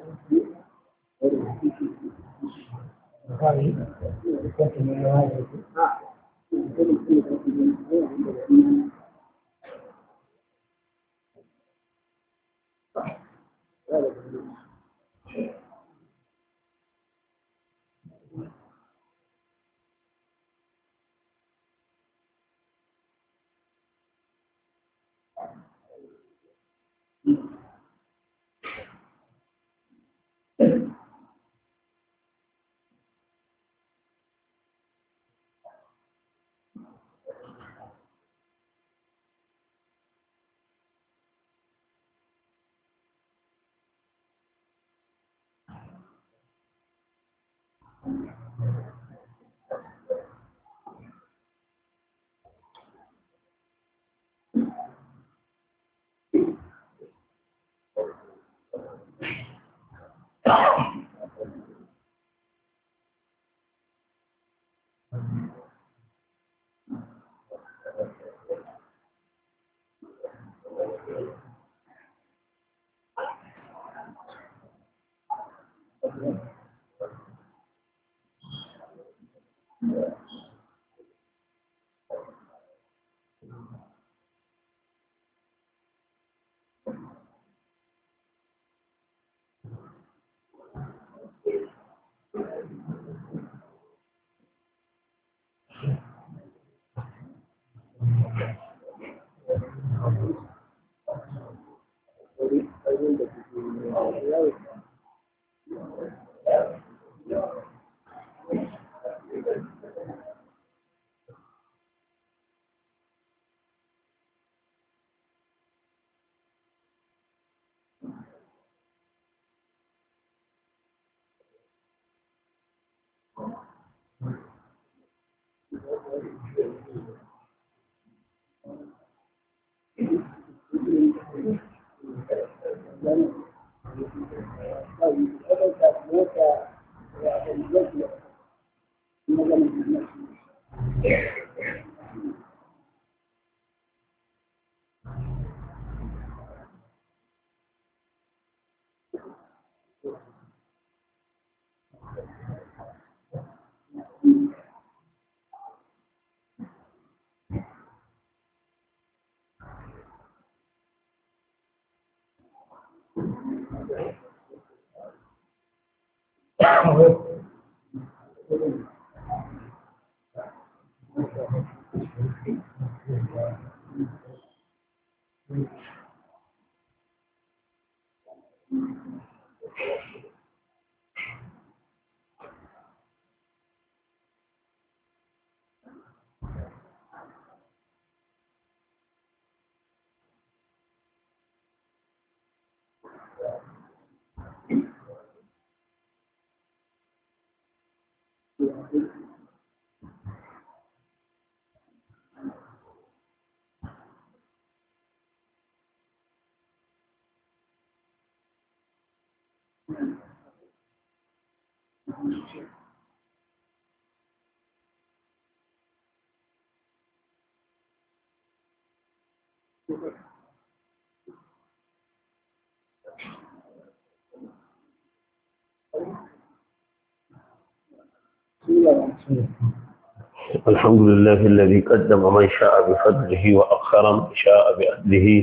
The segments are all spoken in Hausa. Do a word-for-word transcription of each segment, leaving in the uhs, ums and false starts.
الحمد لله الذي قدم من شاء بفضله وأخر من شاء بأهله.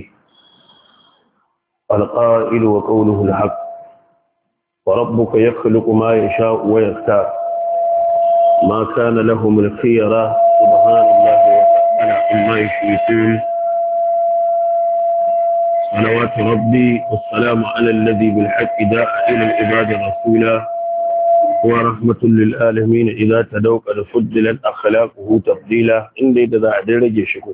القائل وقوله الحق وربك يخلق ما يشاء ويختار ما كان لهم الخيرة سبحان الله وتعالى عما يشركون. صلوات ربي والسلام على الذي بالحق داء إلى العباد رسولا ورحمة للعالمين إذا تدوك لفضلت أخلاقه تفضيلا. إن إذا درجة شكو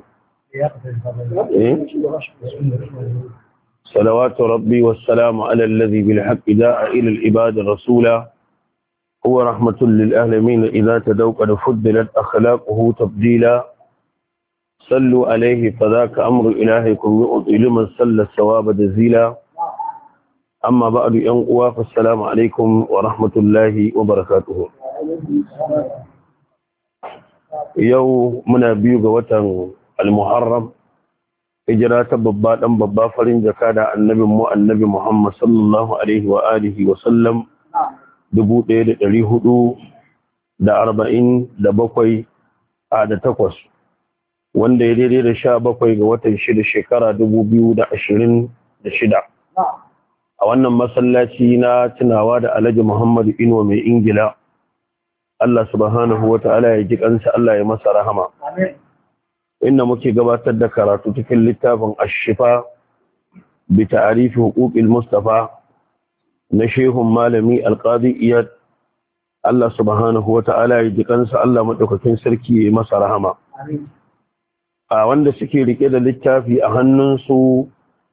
صلوات ربي والسلام على الذي بالحق داء إلى العباد رسولا هو رحمة للعالمين إذا تدوك لفضلت أخلاقه تفضيلا. صلوا عليه فذاك أمر إلهكم يؤطي لمن صلى الثواب جزيلا. أما بعد ينقوا فالسلام عليكم ورحمة الله وبركاته. يوم من بيوغ وطن المحرم hijira ta babba dan babba farin jaka da annabin mu annabi Muhammad sallallahu alaihi wa alihi wa sallam dubu ɗaya da ɗari hudu da arba'in da bakwai a da takwas wanda ya daidai da sha bakwai ga watan shida shekara dubu biyu da ashirin da shida a wannan masallaci na tunawa da Alhaji Muhammad Ino mai Ingila. Allah subhanahu wa ta'ala ya ji kansa, Allah ya masa rahama. Amin. Inda muke gabatar da karatu cikin littafin Ash-Shifa bi ta'rif huquqil Mustafa na Shehun Malami Al-Qadi Iyad. Allah subhanahu wa ta'ala ya ji kansa, Allah madaukakin sarki ya masa rahama. Amin. A wanda suke rike da littafi a hannunsu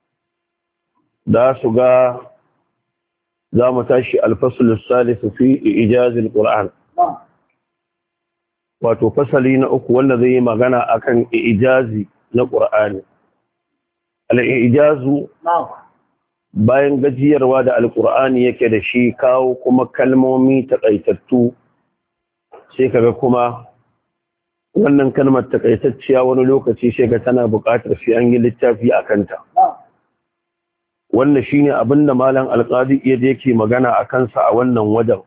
da su ga za mu tashi al-fasl as-salis fi ijaz al-Qur'an. Wato fasali na uku wanda zai yi magana akan ijazi na Qur'ani. Al-ijazu bayan gajiyarwa da Al-Qur'ani yake da shi kawo kuma kalmomi takaitattu sai kaga kuma wannan kalmar takaitacciya wani lokaci sai ga tana buƙatar sai an yi littafi akan ta. Wannan shine abinda malam Al-Qadi yake magana akan sa a wannan wajen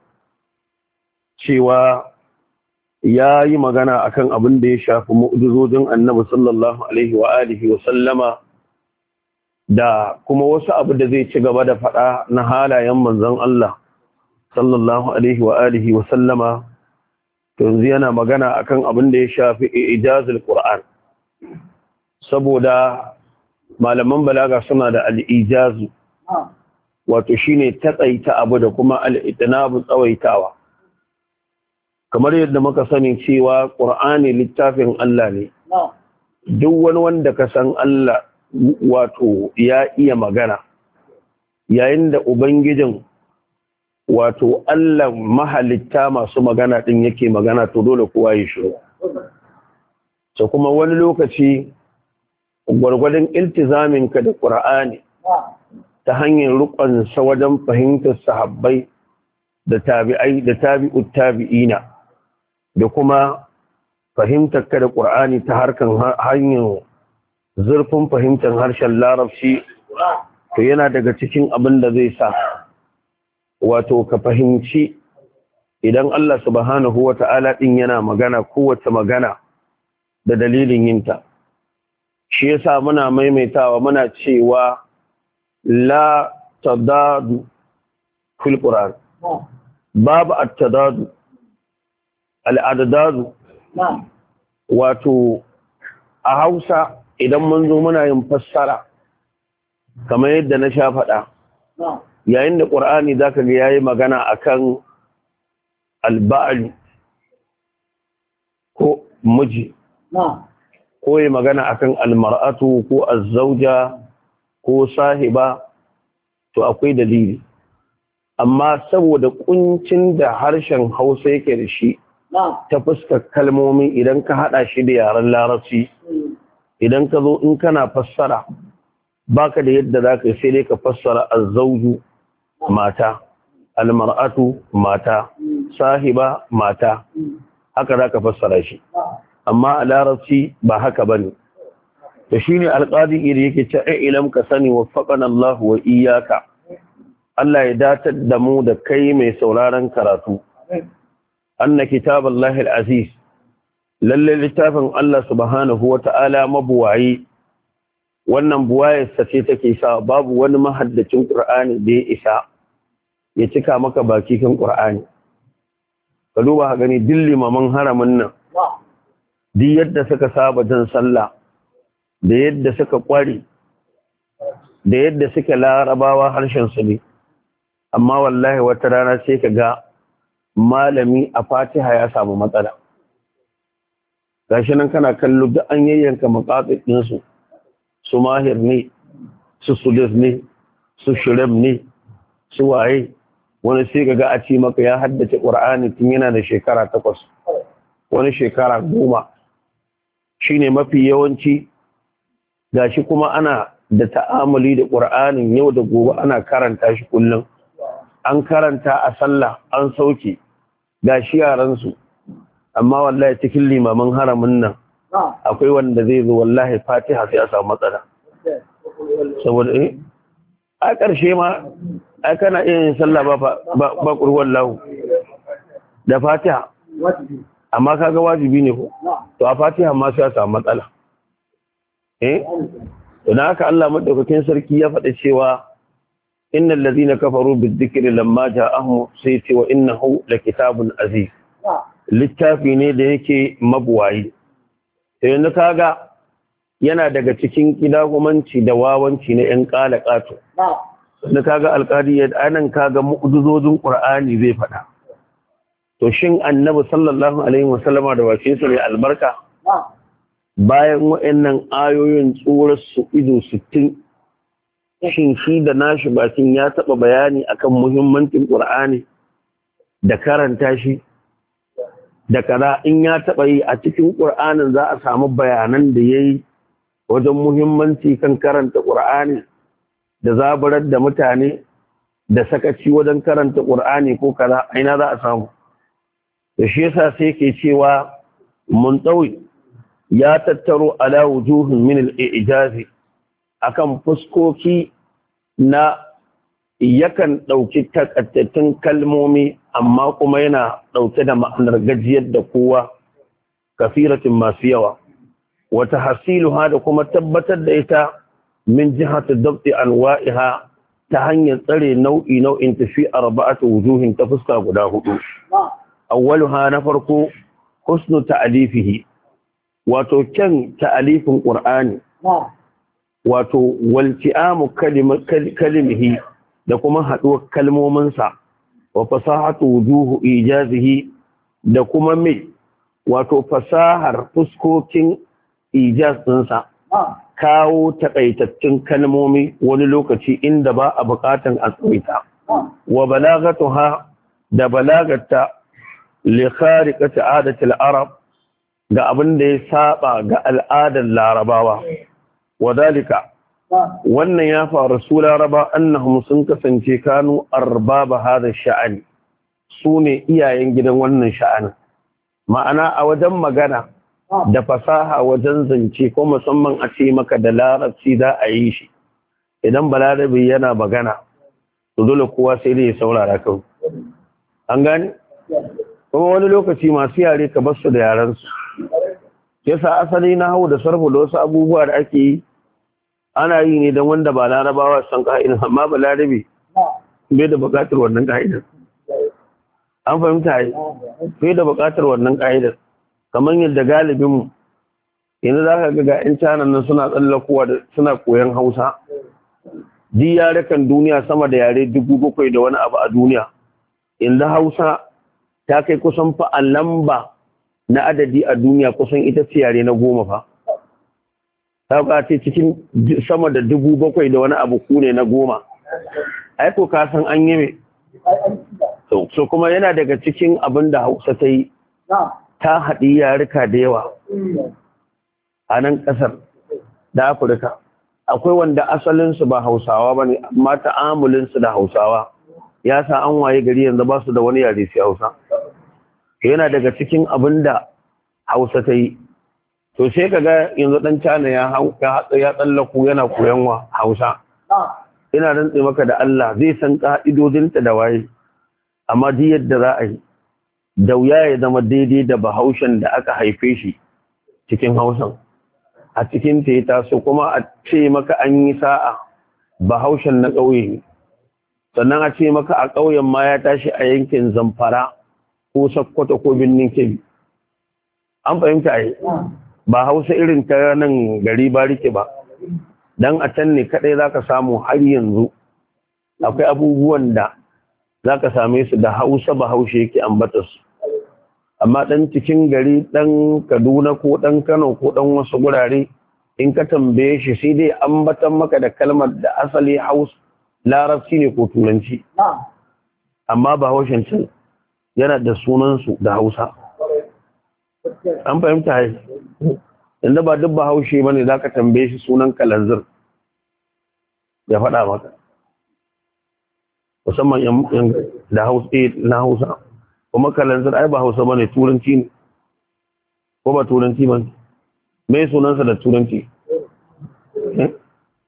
cewa ya yi magana akan abin da ya shafi mu'jizojin Annabi sallallahu alaihi wa alihi wa sallama da kuma wasu abu da zai ci gaba da faɗa na halayen manzon Allah sallallahu alaihi wa alihi wa sallama. To yanzu yana magana akan abin da ya shafi ijazul Qur'an, saboda malaman balaga suna da al-ijazu wato shine tatsaita abu da kuma al-itnabu tsawaitawa. Kamar yadda muka sani cewa Qur'ani littafin Allah ne, duk wani wanda ka san Allah wato ya iya magana, yayin da Ubangijin wato Allah mahalitta masu magana ɗin yake magana to dole kowa ya shiru. So kuma wani lokaci gwargwadon iltizaminka da Qur'ani ta hanyar rukunsa wajen fahimtar sahabbai da tabi'ai da tabi'ut tabi'ina da kuma fahimtar ka da Qur'ani ta harkan hanyar zurfin fahimtar harshen Larabci, to yana daga cikin abin da zai sa wato ka fahimci idan Allah subhanahu wata'ala din yana magana kowace magana da dalilin yinta. Shi yasa muna maimaitawa muna cewa la tadadu fil Qur'an, babu at-tadadu al-adadu. Wato a Hausa idan mun zo muna yin fassara kamar yadda na sha faɗa, yayin da Qur'ani zaka ga yayi magana akan al-ba'l ko miji, ko yayi magana akan al-mar'atu ko az-zawja ko sahiba, to akwai dalili. Amma saboda kuncin da harshen Hausa yake da shi ta fuskar kalmomi, idan ka hada shi da yaren Larabci, idan ka zo in kana fassara baka da yadda zaka yi sai dai ka fassara az-zawju mata, al-mar'atu mata, sahiba mata, haka zaka fassara shi. Amma a Larabci ba haka bane. To shine Al-Qadi yake cewa ilam ka sani waffaqana Allah wa iyyaka, Allah ya datar da mu da kai mai sauraron karatu. Anna kitaballahi al-aziz, lalle littafin Allah subhanahu wa ta'ala mabuwayi, wannan buwayarsa ce take sa babu wani mahaddacin Qur'ani da ya isa ya cika maka baki kan Qur'ani. Ka duba ka gani duk limaman haramin nan, duk yadda suka saba jan sallah, da yadda suka kware, da yadda suka larabawa harshen su ne, amma wallahi wata rana sai ka ga malami a Fatiha ya samu matsala. Gashi nan kana kallo duk an yayyanka maqasid din su su mahir ne, su sudus ne, su shirem ne, su waye, wani sai ga a ci maka ya haddace Qur'ani tun yana da shekara takwas, wani shekara goma. Shine mafi yawanci, gashi kuma ana da ta'amuli da Qur'anin yau da gobe, ana karanta shi kullum. An karanta a sallah, an sauke, gashi yaran su, amma wallahi cikin limaman haramin nan akwai wanda zai zo wallahi Fatiha sai a samu matsala. saboda eh a ƙarshe ma ai kana iya yin sallah ba ba ƙurwar lahu da fatiha amma kaga wajibi ne ko to a fatiha ma sai a samu matsala eh to dan haka Allah madaukakin sarki ya faɗa cewa innal ladina kafaru bizikri lamma ja'ahum sai ce wa innahu lakitabun aziz littafi ne da yake mabuwayi to yanzu kaga yana daga cikin kidagumanci da wawanci na yan kalakato da kaga alƙadi ya anan kaga mu'jizozin qur'ani zai faɗa to shin annabi sallallahu alaihi wasallama da wace su ne albarka bayan wayannan ayoyin tsurar su ido sittin shin shi da nashi bakin ya taba bayani akan muhimmancin qur'ani da karanta shi da kaza in ya taba yi a cikin qur'anin za a samu bayanan da yayi wajen muhimmanci kan karanta qur'ani da zaburar da mutane da sakaci wajen karanta qur'ani ko kaza aina za a samu da shi yasa sai ke cewa muntawi ya tattaro ala wujuhin min al-i'jaz akan fuskoki na yakan dauki takaitattun kalmomi amma kuma yana dauke da ma'anar gajiyar da kowa kafiratin masu yawa wata hasiluha da kuma tabbatar da ita min jihati dabti anwa'iha ta hanyar tsare nau'i nau'in tafi arba'atu wujuhin ta fuska guda hudu awwaluha na farko husnu ta'alifihi wato kyan ta'alifin qur'ani wato walti'amu kalimihi da kuma haduwar kalmominsa wa fasahatu wujuhu ijazihi da kuma mai wato fasahar fuskokin ijaz ɗinsa kawo takaitattun kalmomi wani lokaci inda ba a bukatan a tsawaita wa balagatuha da balagata li khariqati adati al-arab ga abin da ya saba ga al'adar larabawa wadalika wannan ya faru su laraba annahum sun kasance kanu arbaba hada sha'ani sune iyayen gidan wannan sha'anin ma'ana a wajen magana da fasaha wajen zance ko musamman a ce maka da larabci za a yi shi idan balarabi yana magana to dole kowa sai dai ya saurara kawai an gane kuma wani lokaci masu yare ka basu da yarensu yasa asali na hau da sarfu da wasu abubuwa da ake yi ana yi ne don wanda ba larabawa san ka'idar amma ba larabi bai da bukatar wannan ka'idar an fahimta yi bai da bukatar wannan ka'idar kamar yadda galibinmu yanzu za ka ga ga 'yan canan nan suna tsallakowa da suna koyon hausa ji yarekan duniya sama da yare dubu bakwai da wani abu a duniya inda hausa ta kai kusan fa a lamba na adadi a duniya kusan ita ce yare na goma fa ta ka ce cikin sama da dubu bakwai da wani abu ku ne na goma aiko ka san an yi mai so kuma yana daga cikin abin da hausa ta yi ta haɗi yarika da yawa a nan ƙasar da afirka akwai wanda asalinsu ba hausawa ba ne amma ta'amulinsu da hausawa ya sa an waye gari yanzu ba su da wani yare sai hausa yana daga cikin abin da hausa ta yi to sai ka ga yanzu ɗan cana ya ya tsallaku yana koyon wa hausa ina rantse maka da Allah zai san ƙa'idodinta da waye amma duk yadda za a yi da wuya ya zama daidai da bahaushen da aka haife shi cikin hausan a cikin ta ya taso kuma a ce maka an yi sa'a bahaushen na ƙauye sannan a ce maka a ƙauyen ma ya tashi a yankin Zamfara ko Sokoto ko Birnin Kebbi an fahimta ai ba hausa irin ta nan gari barike ba dan a can ne kadai zaka samu har yanzu akwai abubuwan da zaka same su da hausa bahaushe yake ambata su amma dan cikin gari dan Kaduna ko dan Kano ko dan wasu gurare in ka tambaye shi sai dai ambatan maka da kalmar da asali hausa larabci ne ko turanci amma bahaushen can yana da sunansu da hausa an fahimta hai inda ba duk bahaushe ba ne za ka tambaye shi sunan kalanzir ya faɗa maka musamman yan da na hausa kuma kalanzir ai ba hausa ba ne turanci ne ko ba turanci ba ne mai sunansa da turanci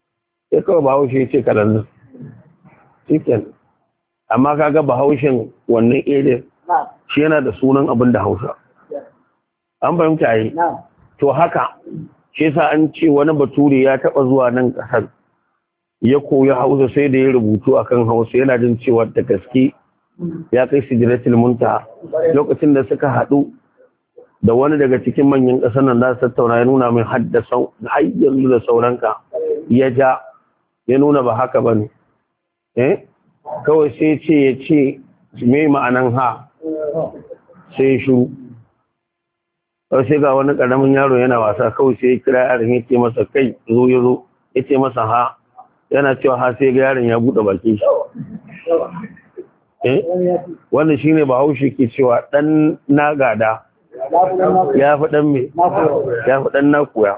sai kawai bahaushe ya ce kalanzir cikin amma kaga bahaushen wannan area shi yana da sunan abin da hausa an fahimta yi to haka shi yasa an ce wani bature ya taba zuwa nan kasar ya koyi hausa sai da ya rubutu akan hausa yana jin cewa da gaske ya kai sidratul muntaha lokacin da suka haɗu da wani daga cikin manyan ƙasar nan za su tattauna ya nuna min haddasa har yanzu da sauranka ya ja ya nuna ba haka ba ne eh kawai sai ce ya ce me ma'anan ha sai ya shuru sai ga wani ƙaramin yaro yana wasa kawai sai ya kira yaron ya ce masa kai zo ya zo ya ce masa ha yana cewa ha sai ga yaron ya buɗe baki shi eh wannan shine bahaushe ke cewa dan na gada ya fi dan me ya fi dan na koya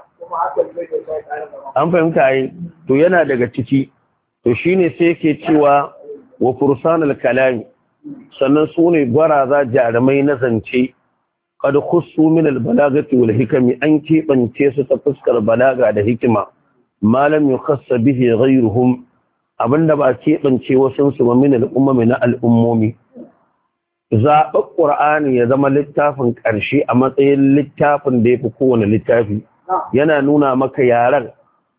an fahimta yi to yana daga ciki to shine sai yake cewa wa fursanul kalami sannan su ne gwaraza jarumai na zance qad khussu min al balagati wal hikami an kebance su ta fuskar balaga da hikima malam yukhassa bihi ghayruhum abinda ba kebance wasun su min al ummami na al ummomi zaɓar ƙur'ani ya zama littafin ƙarshe a matsayin littafin da ya fi kowane littafi yana nuna maka yaren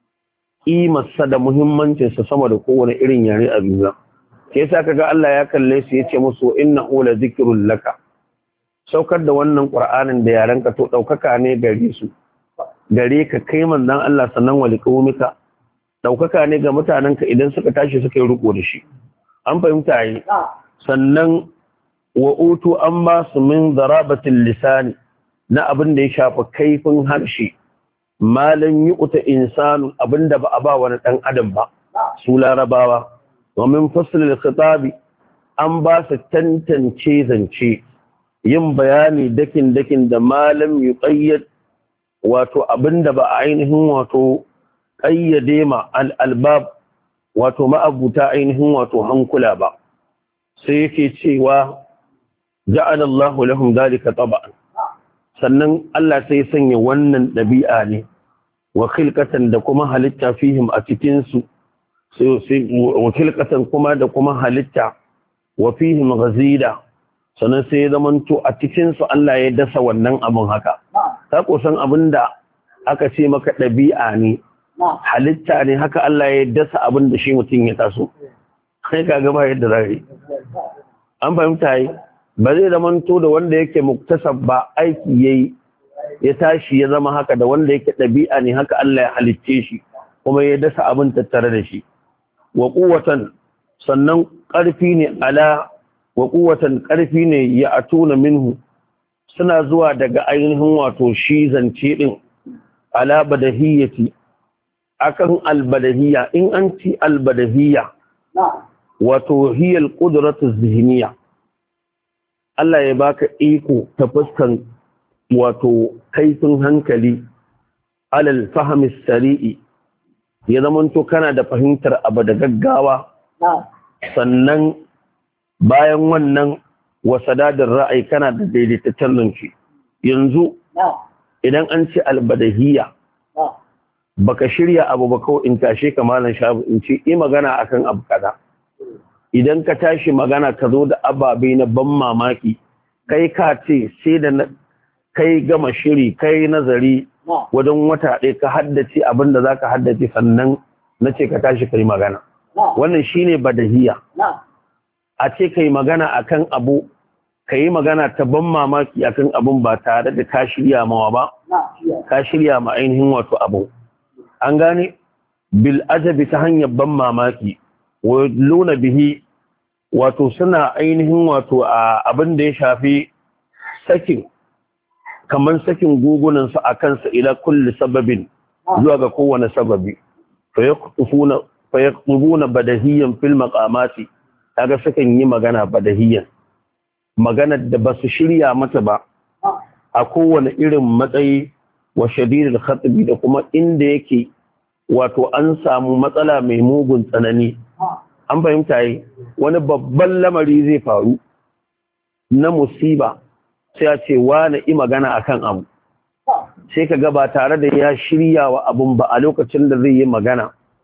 ƙimarsa da muhimmancinsa sama da kowane irin yare a duniya ke sa kaga Allah ya kalle su ya ce musu inna ula zikirun laka saukar da wannan ƙur'anin da yaren ka to ɗaukaka ne gare su gare ka kai manzon Allah sannan wali qaumika ɗaukaka ne ga mutanenka idan suka tashi suka yi riko da shi an fahimta yi sannan wa utu an ba su min zarabatin lisani na abin da ya shafi kaifin harshe malam yi uta insanu abin da ba a ba wani ɗan adam ba su larabawa wa min faslil khitabi an ba su tantance zance yin bayani dakin dakin da malam yi qayyad wato abin da ba a ainihin wato qayyade ma al albab wato ma'abuta ainihin wato hankula ba sai yake cewa ja'ala Allahu lahum dalika tab'an sannan Allah sai sanya wannan dabi'a ne wa khilqatan da kuma halitta fihim a cikin su sai wa khilqatan kuma da kuma halitta wa fihim ghazida sannan sai zamanto a cikin su Allah ya dasa wannan abun haka ka kosan abinda aka ce maka dabi'a ne halitta ne haka Allah ya dasa abin da shi mutum ya taso kai ka ga ba yadda zai an fahimta yi ba zai zamanto da wanda yake muktasab ba aiki yayi ya tashi ya zama haka da wanda yake ɗabi'a ne haka Allah ya halicce shi kuma ya dasa abin tattare da shi wa quwwatan sannan ƙarfi ne ala wa quwwatan ƙarfi ne ya atuna minhu suna zuwa daga ainihin wato shi zance din ala badahiyati akan albadahiyya in an ci albadahiyya wato hiya alqudratu zihniyya Allah ya baka iko ta fuskan wato kaifin hankali alal fahmi sari'i ya zamanto kana da fahimtar abu da gaggawa sannan bayan wannan wasadadin ra'ayi kana da daidaitaccen zance yanzu idan an ce albadahiyya baka shirya abu ba kawai in tashe ka malam shabu in ce yi magana akan abu kaza idan ka tashi magana ka zo da ababe na ban mamaki kai ka ce sai da kai gama shiri kai nazari wajen wata ɗaya ka haddace abin da za ka haddace sannan na ce ka tashi kai magana wannan shine badahiya a ce kai magana akan abu ka yi magana ta ban mamaki akan abun ba tare da ka shirya mawa ba ka shirya ma ainihin wato abu an gane bil ajabi ta hanyar ban mamaki wa luna bihi wato suna ainihin wato a abin da ya shafi sakin kamar sakin gugunansu a kansa ila kulli sababin zuwa ga kowane sababi fa yaqtubuna badahiyan fil maqamati kaga sukan yi magana badahiyan maganar da basu shirya mata ba a kowane irin matsayi wa shadidul khatbi da kuma inda yake wato an samu matsala mai mugun tsanani an fahimta yi wani babban lamari zai faru na musiba sai ya ce wani i magana akan abu sai ka ga ba tare da ya shirya wa abun ba a lokacin da zai yi magana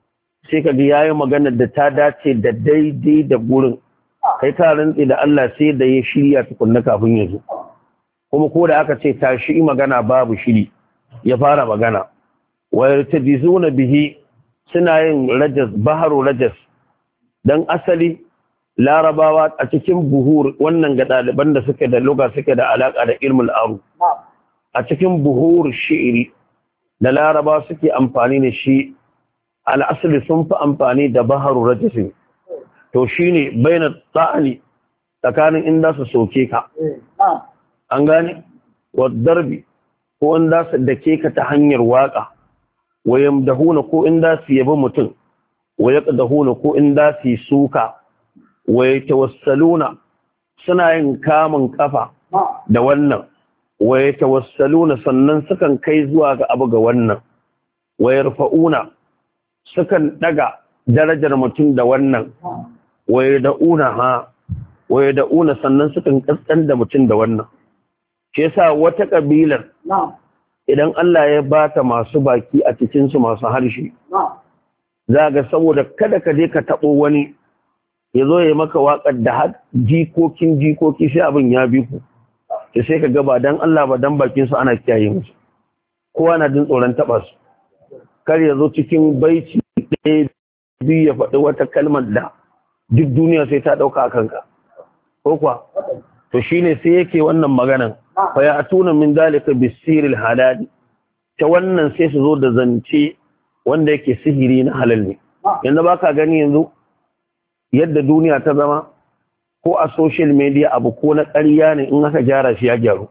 sai ka ga yayi magana da ta dace da daidai da gurin kai ka rantsi da Allah sai da ya shirya tukunna kafin ya zo kuma ko da aka ce tashi magana babu shiri ya fara magana wa yartajizuna bihi suna yin rajas baharu rajas dan asali larabawa a cikin buhur wannan ga ɗaliban da suke da luga suke da alaƙa da ilmul aru a cikin buhur shi'iri da larabawa suke amfani da shi al'asali sun fi amfani da baharu rajasin to shine baina tsa'ani tsakanin inda su soke ka an gane wa darbi ko inda su dake ka ta hanyar waka wa yamdahuna ko inda su yabi mutum wa yaqdahuna ko inda su suka wa yatawassaluna suna yin kamun kafa da wannan wa yatawassaluna sannan sukan kai zuwa ga abu ga wannan wa yarfa'una sukan daga darajar mutum da wannan wa yad'una ha wa yad'una sannan sukan kaskan da mutum da wannan shi yasa wata kabilar idan Allah ya bata masu baki a cikin su masu harshe za ga saboda kada ka je ka tabo wani ya zo ya maka waƙar da jikokin jikoki sai abin ya bi ku da sai ka gaba don Allah ba don bakin su ana kiyaye musu kowa na jin tsoron taɓa su kar ya zo cikin baici ɗaya biyu ya faɗi wata kalmar da duk duniya sai ta ɗauka a kanka ko kuwa to shine sai yake wannan maganan fa ya atuna min dalika bisiril halali ta wannan sai su zo da zance wanda yake sihiri na halal ne yanzu baka gani yanzu yadda duniya ta zama ko a social media abu ko na ƙarya ne in aka gyara shi ya gyaru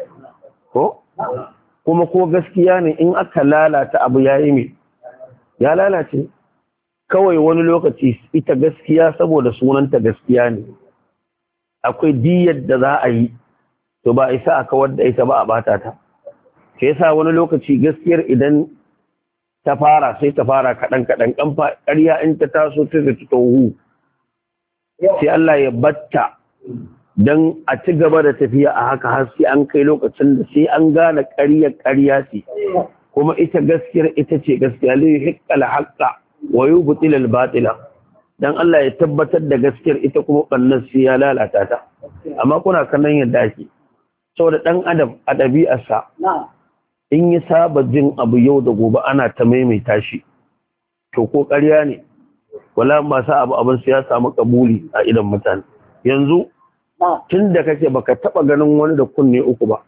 ko kuma ko gaskiya ne in aka lalata abu ya yi mai ya lalace kawai wani lokaci ita gaskiya saboda sunanta gaskiya ne akwai diyar da za a yi to ba isa a kawar da ita ba a bata ta ke yasa wani lokaci gaskiyar idan ta fara sai ta fara kaɗan kaɗan ƙarya in ta taso ta da tohu sai Allah ya batta don a ci gaba da tafiya a haka har sai an kai lokacin da sai an gane ƙarya ƙarya ce kuma ita gaskiyar ita ce gaskiya lai hiqqal haqqa wa yubtil al batila dan Allah ya tabbatar da gaskiyar ita kuma kannan sai ya lalata ta amma kuna kallon yadda ake saboda dan adam a ɗabi'arsa in ya saba jin abu yau da gobe ana ta maimaita shi to ko ƙarya ne wala masu abu abin su ya samu kabuli a idan mutane yanzu tun da kake baka taba ganin wani da kunne uku ba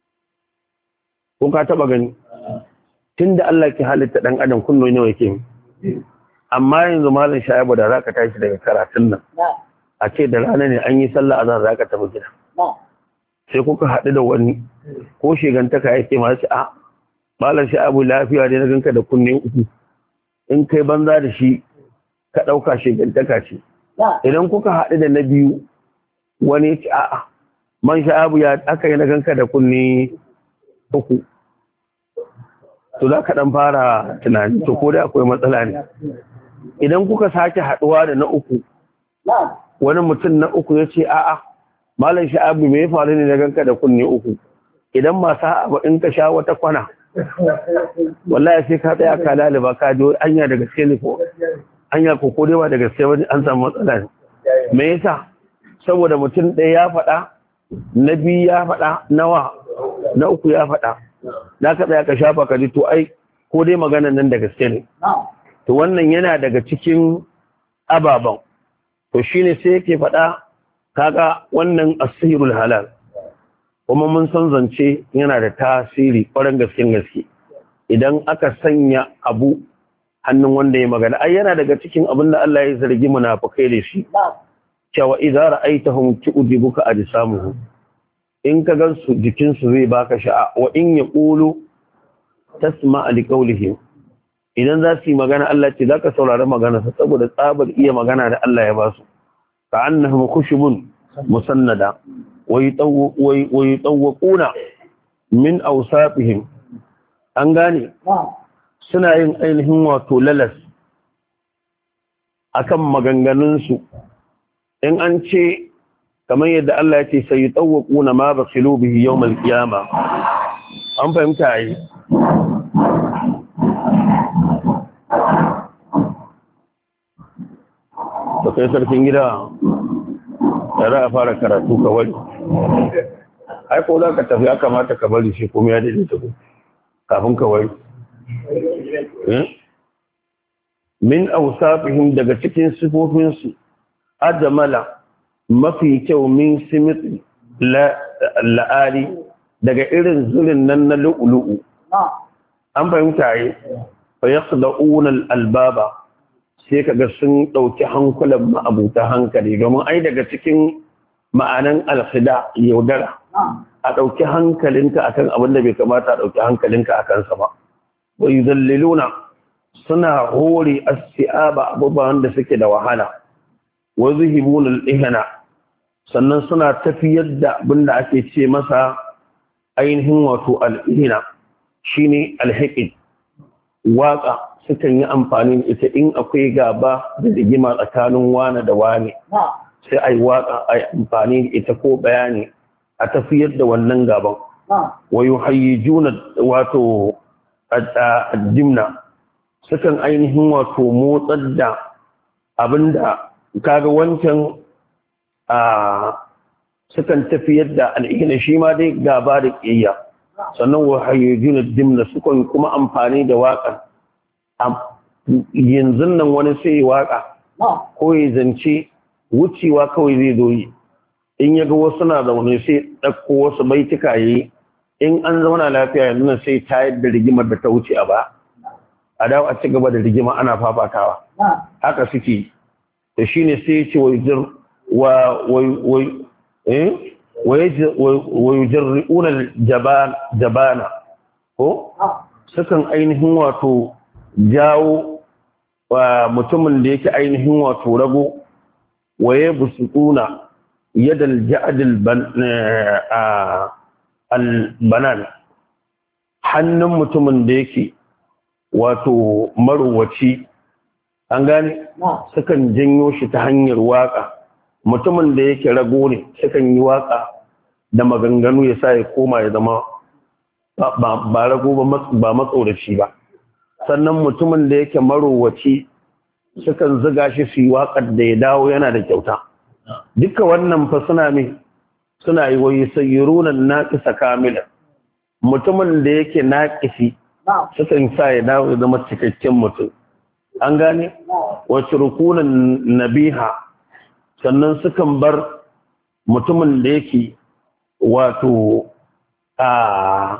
ko ka taba gani tun da Allah ke halitta dan adam kunno ne yake amma yanzu malam shaibu da zaka tashi daga karatun nan a ce da rana ne an yi sallah azan zaka tafi gida sai kuka haɗu da wani ko shigantaka yake ma sai a malam shaibu lafiya ne na ganka da kunne uku in kai banza da shi ka ɗauka shigantaka ce idan kuka haɗu da na biyu wani ce a'a man sha'abu ya aka yi na ganka da kunne uku to za ka ɗan fara tunani to ko da akwai matsala ne idan kuka sake haɗuwa da na uku wani mutum na uku ya ce a'a malam sha'abu me ya faru ne na ganka da kunne uku idan masu abu in ka sha wata kwana wallahi sai ka tsaya ka laliba ka ji anya da gaske ne ko anya ko ko dai ba da gaske ba an samu matsala ne me yasa saboda mutum ɗaya ya faɗa na biyu ya faɗa nawa na uku ya faɗa na ka tsaya ka shafa ka ji to ai ko dai maganan nan da gaske ne to wannan yana daga cikin ababan to shine sai yake faɗa kaga wannan asirul halal kuma mun san zance yana da tasiri ƙwarar gaske gaske idan aka sanya abu hannun wanda ya magana ai yana daga cikin abin da Allah ya zargi munafikai da shi cewa idza ra'aytahum tu'dibuka ajsamuhum in ka gansu jikin su zai baka sha'a wa in yaqulu tasma' li qawlihim idan za su yi magana Allah ce zaka saurari magana sa saboda tsabar iya magana da Allah ya ba su ka annahum khushubun musannada wa yutawquna min awsatihim an gane suna yin ainihin wato lalas akan maganganunsu in an ce kamar yadda Allah ya ce sai yutawquna ma bakhilu bihi yawm al-qiyama an fahimta yi kai sarkin gida da za a fara karatu ka wani ai ko za ka tafi ya kamata ka bari shi kuma ya daidai tafi kafin ka wani min ausafihim daga cikin sifofinsu ajamala mafi kyau min simit la'ari daga irin zulin nan na lu'ulu'u an fahimta yi fa yaqda'una al-albaba sai kaga sun dauki hankulan ma'abuta hankali domin ai daga cikin ma'anan al-khida yaudara a dauki hankalinka akan abin da bai kamata a dauki hankalinka akan sa ba wa yudalliluna suna hori as-si'aba abubuwan da suke da wahala wa zuhibuna al-ihna sannan suna tafiyar da abin da ake ce masa ainihin wato al-ihna shine al-hiqid waka sukan yi amfani da ita in akwai gaba da rigima tsakanin wani da wani sai ai waka ai amfani da ita ko bayani a tafiyar da wannan gaban wa yuhayyijuna wato ad-dimna sukan ainihin wato motsar da abinda kaga wancan a sukan tafiyar da al'ihna shi ma dai gaba da ƙiyya sannan wa hayyujuna dimna sukan kuma amfani da waka yanzu nan wani sai waka ko ya zance wucewa kawai zai zo yi in yaga wasu na zaune sai ɗauko wasu baituka yi in an zauna lafiya yanzu nan sai tayar da rigimar da ta wuce a ba a dawo a ci gaba da rigima ana fafatawa haka suke da shine sai ya ce wa wa yujarri'una jabana ko sukan ainihin wato jawo mutumin da yake ainihin wato rago waye busutuna yadal ja'dil banan hannun mutumin da yake wato maruwaci an gane sukan janyo shi ta hanyar waka mutumin da yake rago ne sukan yi waka da maganganu ya sa ya koma ya zama ba rago ba matsoraci ba sannan mutumin da yake maruwaci sukan ziga shi su yi waƙar da ya dawo yana da kyauta duka wannan fa suna mai suna yi wa yusayyiruna naqisa kamila mutumin da yake naqisi sukan sa ya dawo ya zama cikakken mutum an gane wacce rukunan nabiha sannan sukan bar mutumin da yake wato a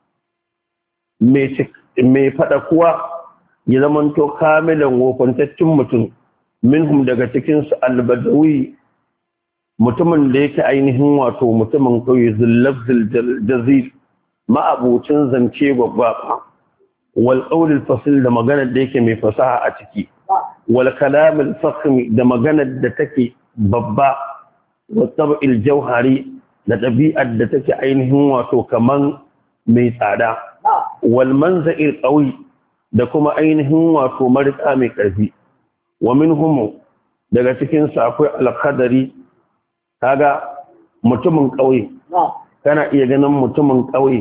mai fada kuwa ya zamanto kamilan wofantaccen mutum minhum daga cikinsu albadawi mutumin da yake ainihin wato mutumin kauye zullafzil jazil ma'abucin zance babba wal qawlil fasil da maganar da yake mai fasaha a ciki wal kalamil fakhmi da maganar da take babba wa tab'il jawhari da ɗabi'ar da take ainihin wato kaman mai tsada wal manza'il qawi da kuma ainihin wato marika mai ƙarfi wa minhum daga cikin su akwai al-qadari kaga mutumin ƙauye kana iya ganin mutumin ƙauye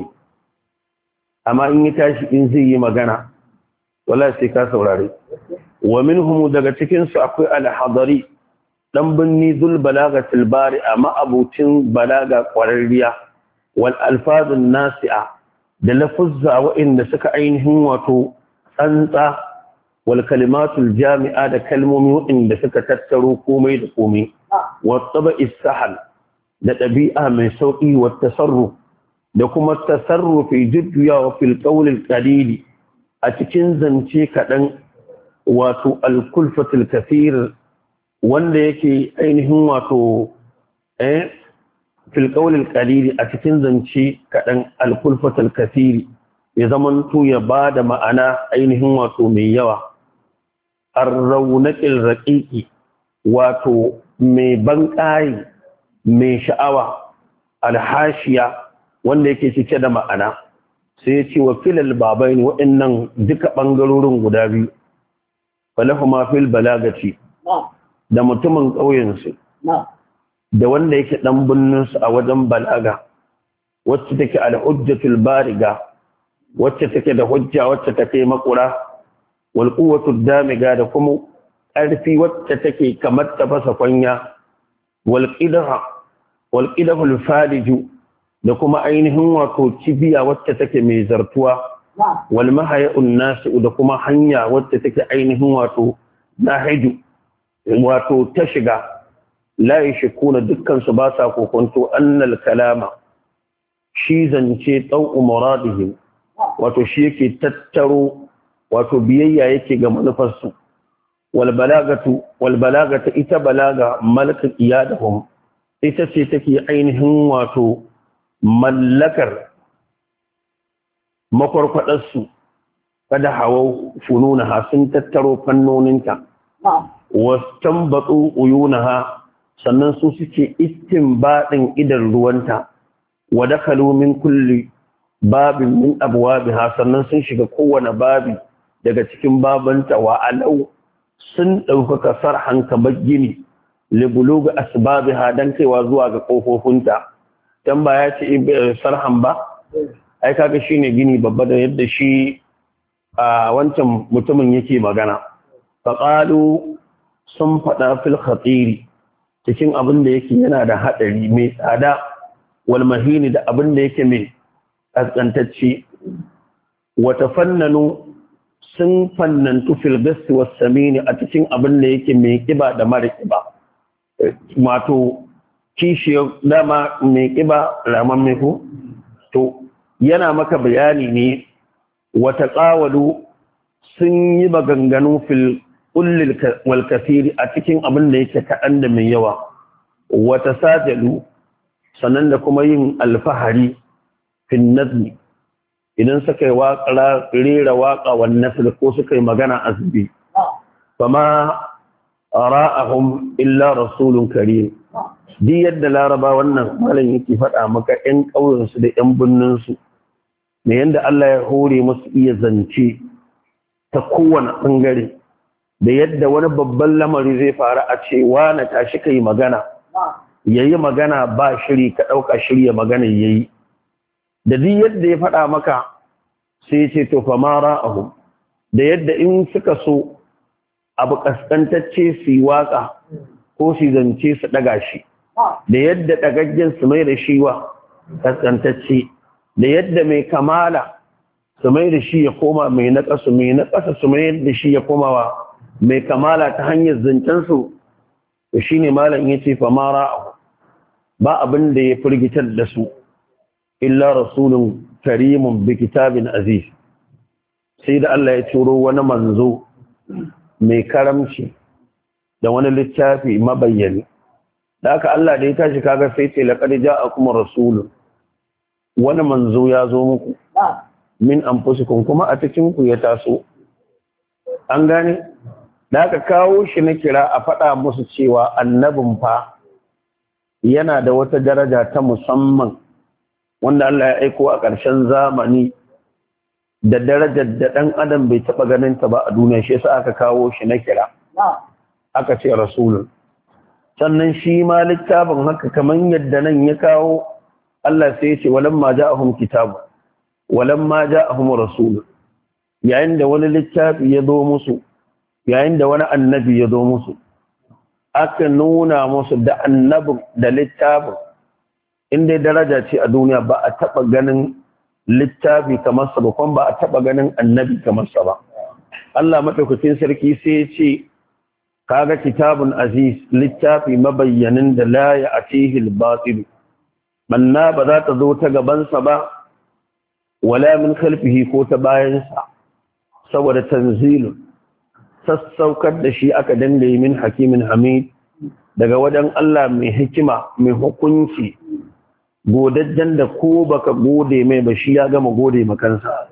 amma in ya tashi in zai yi magana wallahi sai ka saurare wa minhum daga cikin su akwai al-hadari dan binni zul balagatil bari amma abucin balaga ƙwararriya wal alfazun nasi'a da lafuzza wa'inda suka ainihin wato tsantsa wal kalimatul jami'a da kalmomi wa'inda suka tattaro komai da komai wa taba'is sahal da ɗabi'a mai sauƙi wa tasarruf da kuma tasarrufi jidduya wa fil qawlil qalili a cikin zance kaɗan wato al-kulfatul kathir wanda yake ainihin wato eh fil qawlil qalili a cikin zance kaɗan al-kulfatul kathir ya zamanto ya bada ma'ana ainihin wato mai yawa ar-rawnaqil raqiqi wato mai banƙayi mai sha'awa alhashiya wanda yake cike da ma'ana sai ya ce wa filal babaini waɗannan duka ɓangarorin guda biyu falahuma fil balagati da mutumin ƙauyensu da wanda yake ɗan birninsu a wajen balaga wacce take al-hujjatul bariga wacce take da hujja wacce take makura wal quwwatud damiga da kuma ƙarfi wacce take kamar ta fasa kwanya wal qidaha wal qidahu al faliju da kuma ainihin wato kibiya wacce take mai zartuwa wal mahayun nasi da kuma hanya wacce take ainihin wato nahiju wato ta shiga la yashkuna dukkan su ba sa kokonto annal kalama shi zance tau muradihim wato shi yake tattaro wato biyayya yake ga manufarsu wal balagatu wal balagatu ita balaga malaka iyadahum ita ce take ainihin wato mallakar makwarkwadarsu kada hawa fununaha sun tattaro fannoninta wastanbatu uyunaha sannan su suke istinbadin idan ruwanta wa dakhalu min kulli babin min abwabiha sannan sun shiga kowane babi daga cikin babanta wa alau sun ɗaukaka sarhan kamar gini libuluga asbabiha dan kaiwa zuwa ga kofofinta dan ba ya ce sarhan ba ai kaga shine gini babba da yadda shi a wancan mutumin yake magana faqalu sun fada fil khatiri cikin abin da yake yana da hadari mai tsada wal mahini da abin da yake mai kaskantacce wa tafannanu sun fannantu fil gasti was samini a cikin abin da yake mai kiba da mara kiba wato kishiyar dama mai kiba raman mai ko to yana maka bayani ne wata ƙawalu sun yi maganganu fil kullil wal kathiri a cikin abin da yake kaɗan da mai yawa wata sajalu sannan da kuma yin alfahari fil nazmi idan suka yi waƙa rera waƙa wa nasl ko suka yi magana azbi fama ra'ahum illa rasulun karim di yadda laraba wannan malam yake faɗa maka ƴan ƙauyensu da ƴan birninsu ne yadda Allah ya hore musu iya zance ta kowane ɓangare da yadda wani babban lamari zai faru a ce na tashi ka yi magana ya yi magana ba shiri ka ɗauka shirya magana ya yi da duk yadda ya faɗa maka sai ce to fa ma ra'ahum da yadda in suka so abu kaskantacce su yi waka ko su zance su ɗaga shi da yadda ɗagaggen su mai da shi wa kaskantacce da yadda mai kamala su mai da shi ya koma mai naƙasu mai naƙasa su mai da shi ya koma wa mai kamala ta hanyar zancensu to shi ne malam ya ce fa mara ba abin da ya firgitar da su illa rasulun karimun bi kitabin aziz sai da Allah ya turo wani manzo mai karamci da wani littafi mabayyani da aka Allah da ya tashi kaga sai ce laqad ja'akum rasulun wani manzo ya zo muku min anfusikum kuma a cikin ku ya taso an gane da aka kawo shi na kira a faɗa musu cewa annabin fa yana da wata daraja ta musamman wanda Allah ya aiko a ƙarshen zamani da darajar da ɗan adam bai taɓa ganin ta ba a duniya shi yasa aka kawo shi na kira aka ce rasulun sannan shi ma littafin haka kaman yadda nan ya kawo Allah sai ya ce walamma ja'ahum kitabu walamma ja'ahum rasulun yayin da wani littafi ya zo musu yayin da wani annabi ya zo musu aka nuna musu da annabin da littafin inda daraja ce a duniya ba a taba ganin littafi kamar sa ba kuma ba a taba ganin annabi kamar sa ba Allah madaukakin sarki sai ya ce kaga kitabun aziz littafi mabayyanin da la ya'tihi al-batil manna ba za ta zo ta gaban sa ba wala min khalfihi ko ta bayan sa saboda tanzilun sassaukar da shi aka dangaye min hakimin hamid daga wajen Allah mai hikima mai hukunci godajjen da ko baka gode mai ba shi ya gama gode makansa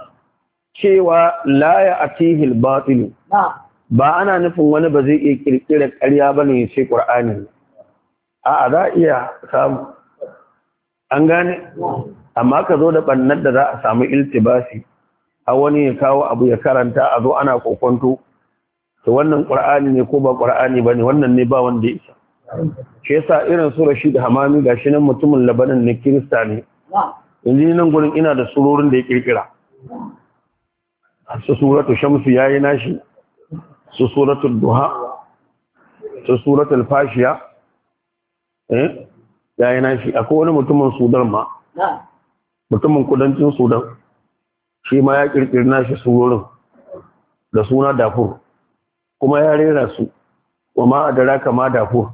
cewa la ya atihil batil ba ana nufin wani ba zai iya kirkira ƙarya bane sai Qur'ani a'a za iya samu an gane amma ka zo da bannar da za a samu iltibasi a wani ya kawo abu ya karanta a zo ana kokonto to wannan Qur'ani ne ko ba Qur'ani bane wannan ne ba wanda ya isa shi yasa irin su Rashid Hamami gashi nan mutumin Labanan ne Kirista ne yanzu nan gurin ina da surorin da ya kirkira su suratu Shamsu yayi nashi su suratul duha su suratul fashiya eh yayi nashi akwai wani mutumin Sudan ma mutumin kudancin Sudan shi ma ya kirkiri nashi surorin da suna dafur kuma ya rera su wa ma adraka ma dafur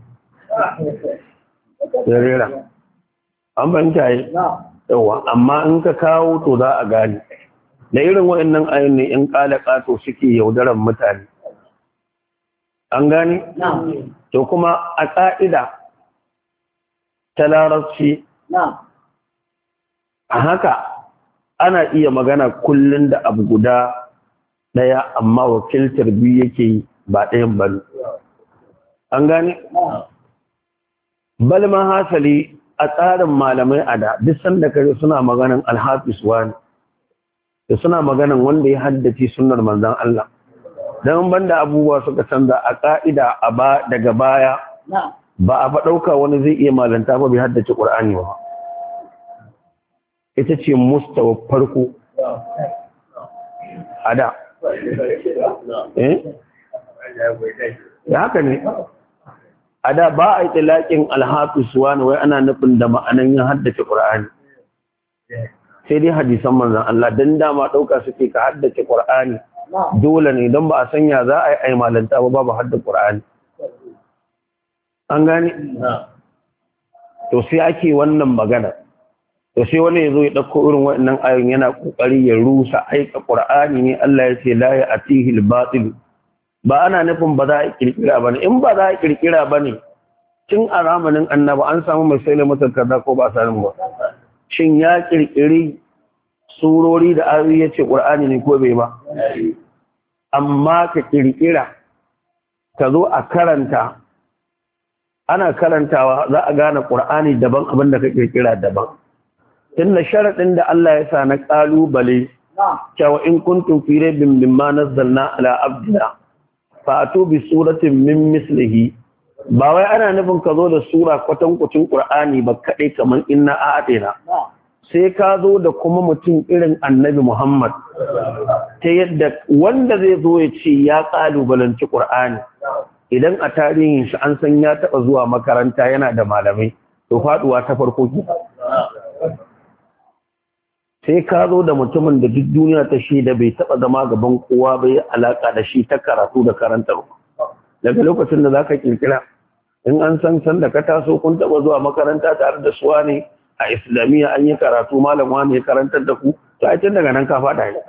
ya rera an banta yi yawa amma in ka kawo to za a gane da irin waɗannan ayin ne in ƙalaƙa to suke yaudaran mutane an gane to kuma a ƙa'ida ta larabci a haka ana iya magana kullum da abu guda ɗaya amma wakiltar biyu yake yi ba ɗayan ba an gane balma hasali a tsarin malamai a da duk sanda kare suna maganan alhafis wani da suna maganan wanda ya haddace sunnar manzon Allah dan banda abubuwa suka canza a ka'ida a ba daga baya ba a faɗauka wani zai iya malanta ba bai haddace Qur'ani ba ita ce mustawa farko a da eh ya haka ne a da ba a yi talaƙin alhafis wani wai ana nufin da ma'anan yin haddace Qur'ani sai dai hadisan manzan Allah dan dama ɗauka suke ka haddace Qur'ani dole ne don ba a sanya za a yi aimalanta ba babu haddace Qur'ani an gane to sai ake wannan magana to sai wani yazo ya dauko irin wannan ayoyin yana kokari ya rusa aika Qur'ani ne Allah ya ce la ya'tihi al-batil ba ana nufin ba za a kirkira bane in ba za a kirkira bane tun a zamanin annabi an samu mai sai mata kaza ko ba a samu ba shin ya kirkiri surori da ayoyi yace Qur'ani ne ko bai ba amma ka kirkira ka zo a karanta ana karantawa za a gane Qur'ani daban abin da ka kirkira daban tunda sharadin da Allah ya sa na kalubale cewa in kuntum fi rabbin mimma nazzalna ala abdina fa'atu bi suratin min mislihi ba wai ana nufin ka zo da sura kwatankwacin Qur'ani ba kadai kaman inna a'atina sai ka zo da kuma mutum irin annabi Muhammad ta yadda wanda zai zo ya ce ya kalubalanci Qur'ani idan a tarihin shi an san ya taba zuwa makaranta yana da malamai to faduwa ta farko ki sai ka zo da mutumin da duk duniya ta shi da bai taba zama gaban kowa bai alaka da shi ta karatu da karantarwa daga lokacin da zaka kirkira in an san san da ka taso kun taba zuwa makaranta tare da suwa ne a islamiyya an yi karatu malam wani ya karantar da ku to ai tun daga nan ka fada ne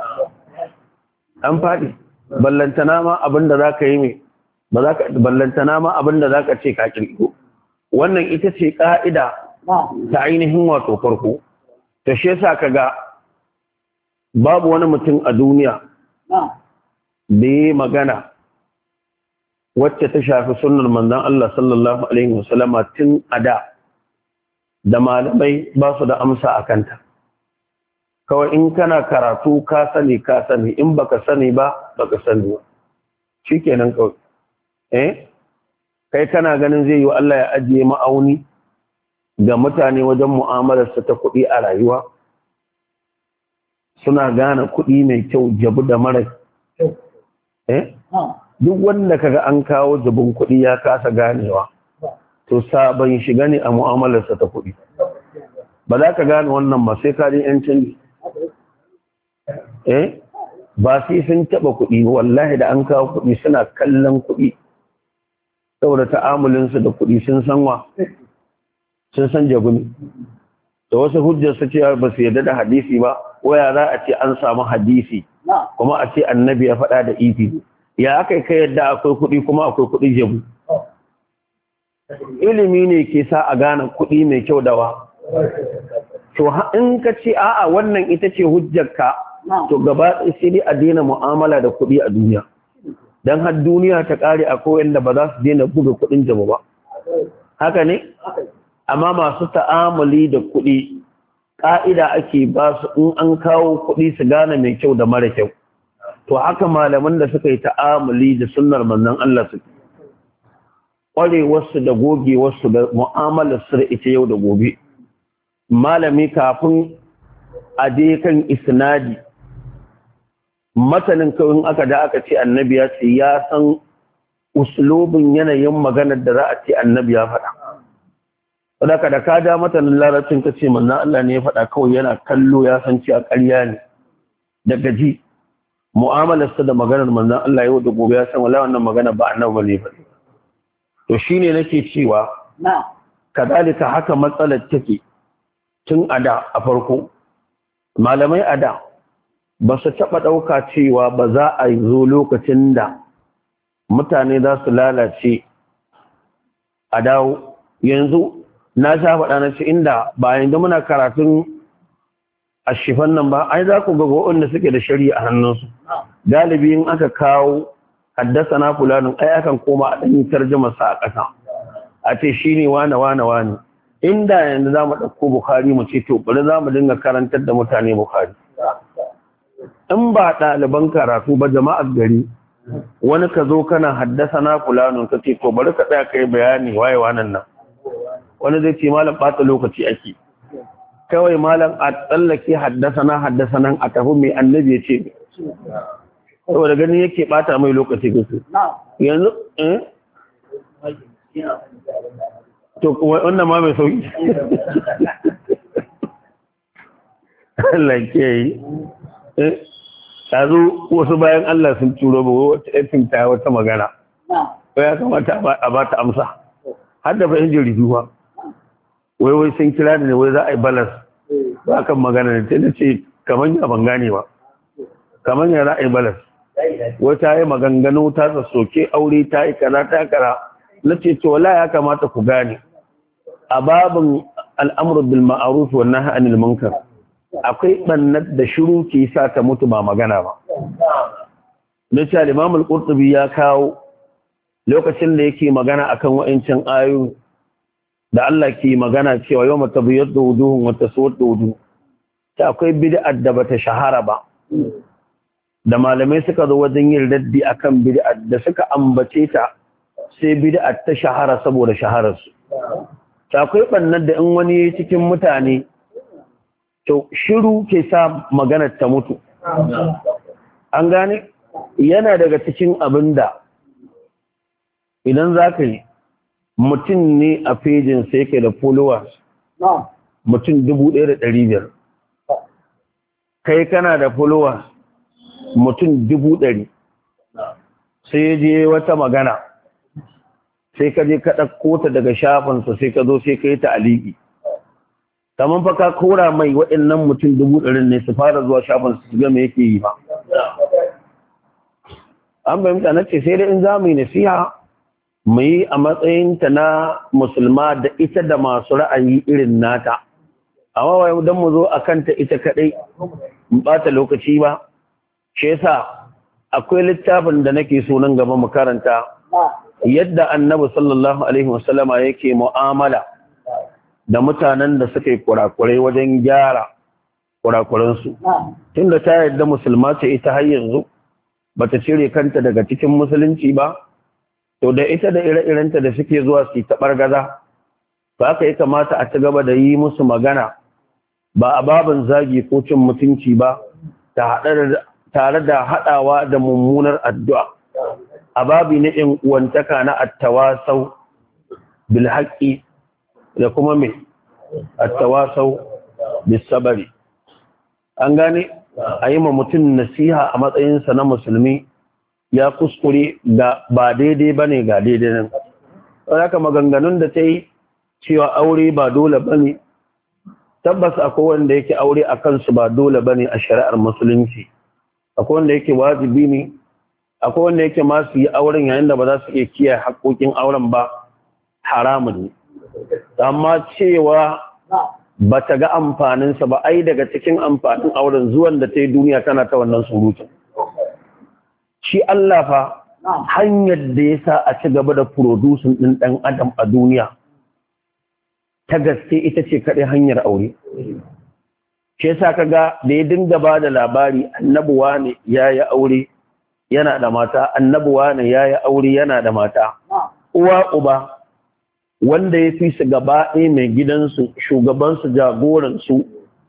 an fadi ballantana ma abinda zaka yi mai ba za ka ballantana ma abinda zaka ce ka kirkiro wannan ita ce ka'ida ta ainihin wato farko ta shi yasa kaga babu wani mutum a duniya da ya magana wacce ta shafi sunnar manzon Allah sallallahu alaihi wasallama tun ada da malamai ba su da amsa a kanta kawai in kana karatu ka sani ka sani in baka sani ba baka sani ba shikenan kawai eh kai kana ganin zai yi wa Allah ya ajiye ma'auni ga mutane wajen mu'amalarsa ta kuɗi a rayuwa suna gane kuɗi mai kyau jabu da mara eh duk wanda kaga an kawo jabun kuɗi ya kasa ganewa to sabon shiga ne a mu'amalarsa ta kuɗi ba za ka gane wannan ba sai ka ji yan canji eh ba sai sun taɓa kuɗi wallahi da an kawo kuɗi suna kallon kuɗi saboda ta'amulinsu da kuɗi sun san wa sun san jagumi da wasu hujjar su ce ba su yarda da hadisi ba waya za a ce an samu hadisi kuma a ce annabi ya faɗa da ifi ya aka kai yadda akwai kuɗi kuma akwai kuɗi jabu ilimi ne ke sa a gane kuɗi mai kyau dawa to in ka ce a'a wannan ita ce hujjarka to gaba sai dai a daina mu'amala da kuɗi a duniya dan har duniya ta kare akwai wanda ba za su daina buga kuɗin jabu ba haka ne amma masu ta'amuli da kuɗi ƙa'ida ake ba su in an kawo kuɗi su gane mai kyau da mara kyau to haka malaman da suka yi ta'amuli da sunnar manzon Allah su ƙware wasu da goge wasu da mu'amalar su da ita yau da gobe malami kafin a je kan isnadi matanin kawai aka da aka ce annabi ya ce ya san uslubin yanayin maganar da za a ce annabi ya faɗa. Sadaka da ka ja matanin larabcin ka ce manzon Allah ne ya faɗa kawai yana kallo ya san cewa ƙarya ne da gaji mu'amalarsa da maganar manzon Allah yau da gobe ya san wala wannan magana ba annabi ne faɗi. To shine nake cewa na kadalika haka matsalar take tun ada a farko malamai ada ba su taɓa ɗauka cewa ba za a zo lokacin da mutane za su lalace a dawo. Yanzu na sha faɗa na ce inda ba yanzu muna karatun ashifan nan ba ai za ku ga wanda suke da shari'a a hannunsu galibi in aka kawo haddasa na fulanin ai akan koma a ɗanyi tarjama sa a ƙasa a ce shi ne wane wane wane inda yanzu za mu ɗauko Bukhari mu ce to bari za mu dinga karantar da mutane Bukhari in ba ɗaliban karatu ba jama'ar gari wani ka zo kana haddasa na fulanin ka ce to bari ka tsaya kai bayani waye wannan nan wani zai ce malam ɓata lokaci ake kawai malam a tsallake haddasa na haddasa nan a tafi mai annabi ya ce saboda ganin yake ɓata mai lokaci gasu yanzu eh to wannan ma mai sauki Allah ke yi eh tazo wasu bayan Allah sun turo ba wata ɗin ta wata magana ko ya kamata a ba ta amsa har da bayan jaridu ba wai wai sun kira da ne wai za a yi balas ba kan magana ne ta ce kamar ya ban gane ba kamar ya za a yi balas wai ta yi maganganu ta soke aure ta yi kaza ta kara na ce to wala ya kamata ku gane a babin al'amru bil ma'ruf wa nahy anil munkar akwai bannar da shiru ke sa ta mutu ba magana ba. Na ce Imam al-Qurtubi ya kawo lokacin da yake magana akan wa'ancin ayoyi da Allah ke magana cewa yawma tabyaddu wujuhun wa taswaddu wujuh ta akwai bid'ar da bata shahara ba da malamai suka zo wajen yin raddi akan bid'ar da suka ambace ta sai bid'ar ta shahara saboda shaharar su ta akwai bannar da in wani yayi cikin mutane to shiru ke sa maganar ta mutu an gane yana daga cikin abinda idan zaka yi mutum ne a fejin sai yake da followers mutum dubu ɗaya da ɗari biyar kai kana da followers mutum dubu ɗari sai je wata magana sai ka je ka ɗauko ta daga shafinsa sai ka zo sai ka yi ta aliki kamar fa ka kora mai waɗannan mutum dubu ɗarin ne su fara zuwa shafinsa su ga me yake yi ba an bayyana na ce sai dai in za mu yi nasiha mu yi a matsayinta na musulma da ita da masu ra'ayi irin nata amma wai don mu zo a kanta ita kaɗai mu ɓata lokaci ba shi yasa akwai littafin da nake so nan gaba mu karanta yadda annabi sallallahu alaihi wasallama yake mu'amala da mutanen da suka yi kurakurai wajen gyara kurakuransu tunda ta yadda musulma ce ita har yanzu bata cire kanta daga cikin musulunci ba to da ita da ire-irenta da suke zuwa su ta bargaza ba aka yi kamata a ci gaba da yi musu magana ba a babin zagi ko cin mutunci ba tare da haɗawa da mummunar addu'a a babi na ‘yan uwantaka na attawasau bil haƙƙi da kuma mai attawasau bil sabari an gane a yi ma mutum nasiha a matsayinsa na musulmi ya kuskure ga ba daidai ba ne ga daidai nan. Haka maganganun da ta yi cewa aure ba dole ba ne, tabbas akwai wanda yake aure a kansu ba dole ba ne a shari'ar musulunci, akwai wanda yake wajibi ne, akwai wanda yake masu yi auren yayin da ba za su iya kiyaye haƙoƙin auren ba haramun ne. Amma cewa ba ta ga amfaninsa ba, ai daga cikin amfanin auren zuwan da ta yi duniya tana ta wannan surutun. Shi Allah fa hanyar da ya sa a ci gaba da producing ɗin ɗan adam a duniya ta gaske ita ce kaɗai hanyar aure. Shi yasa ka ga da ya dinga ba da labari annabuwa ne ya yi aure yana da mata, annabuwa ne ya yi aure yana da mata. Uwa uba wanda ya fi su gaba ɗaya mai gidansu, shugabansu, jagoransu,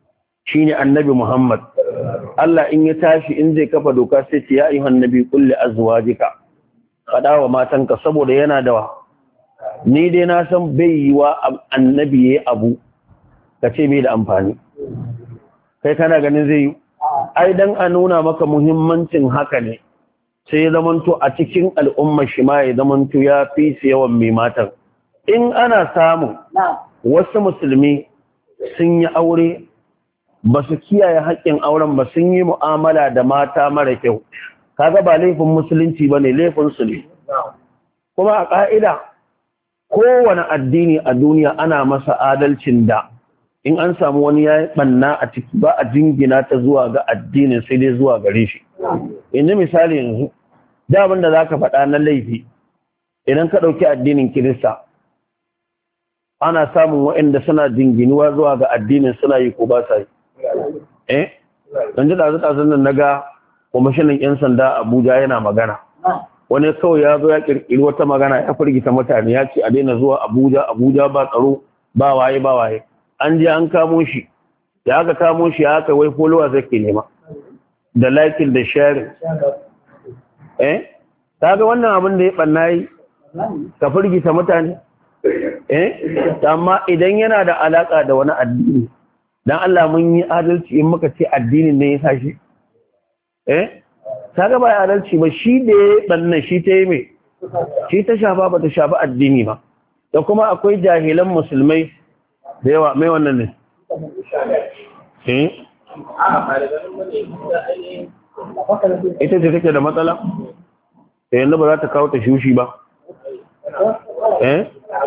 shine annabi Muhammad Allah in ya tashi in zai kafa doka sai ce ya ayyuhan nabi qul li azwajika fada wa matanka saboda yana da ni dai na san bai yi wa annabi yayi abu kace bai da amfani kai kana ganin zai yi ai dan a nuna maka muhimmancin haka ne sai ya zamanto a cikin al'ummar shi ma ya zamanto ya fi su yawan mai matan in ana samu wasu musulmi sun yi aure ba su kiyaye haƙƙin auren ba sun yi mu'amala da mata mara kyau kaga ba laifin musulunci ba ne laifin su ne kuma a ƙa'ida kowane addini a duniya ana masa adalcin da in an samu wani ya yi ɓanna a ciki ba a jingina ta zuwa ga addinin sai dai zuwa gare shi yanzu misali yanzu da abin da za ka faɗa na laifi idan ka ɗauki addinin kirista ana samun waɗanda suna jinginuwa zuwa ga addinin suna yi ko ba sa yi eh yanzu da zuta nan naga kwamishinan yan sanda Abuja yana magana wani kawai ya zo ya kirkiri wata magana ya firgita mutane ya ce a daina zuwa Abuja Abuja ba tsaro ba waye ba waye an je an kamo shi da aka kamo shi haka wai followers yake nema da liking da sharing eh kaga wannan abin da ya banna yi ka firgita mutane eh amma idan yana da alaka da wani addini dan Allah mun yi adalci in muka ce addinin ne ya sashi eh kaga ba adalci ba shi da bannan shi ta yi me shi ta shafa ba ta shafa addini ba da kuma akwai jahilan musulmai da yawa mai wannan ne eh ita ce take da matsala eh yanzu ba za ta kawo ta shushi ba eh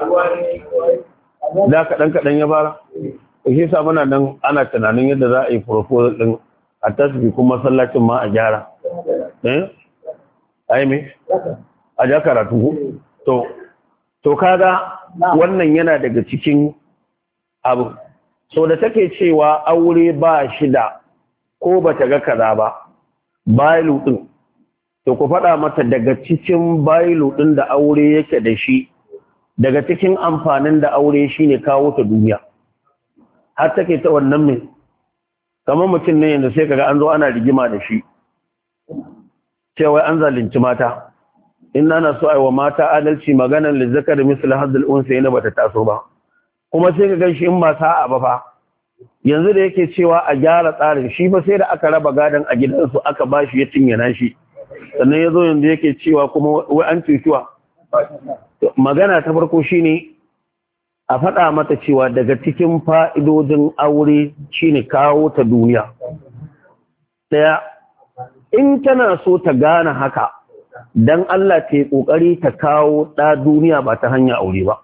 da kaɗan kaɗan ya fara shi sa muna nan ana tunanin yadda za a yi proposal din a tasbi kuma masallacin ma a gyara eh ai me a ja karatu to to kaga wannan yana daga cikin abu so da take cewa aure ba shida ko bata ga kaza ba bailu din to ku faɗa mata daga cikin bailu din da aure yake da shi daga cikin amfanin da aure shine kawo ta duniya har take ta wannan mai kamar mutum ne yanda sai kaga an zo ana rigima da shi cewa an zalunci mata in ana so aiwa mata adalci maganar lizzakar misal haddul unsa yana bata taso ba kuma sai ka ganshi in ba sa'a ba fa yanzu da yake cewa a gyara tsarin shi ba sai da aka raba gadon a gidansu aka bashi ya cinye nashi sannan yazo yanzu yake cewa kuma wai an cutuwa magana ta farko shine a faɗa mata cewa daga cikin fa'idodin aure shine kawo ta duniya daya in tana so ta gane haka dan Allah ta yi ƙoƙari ta kawo ɗa duniya ba ta hanyar aure ba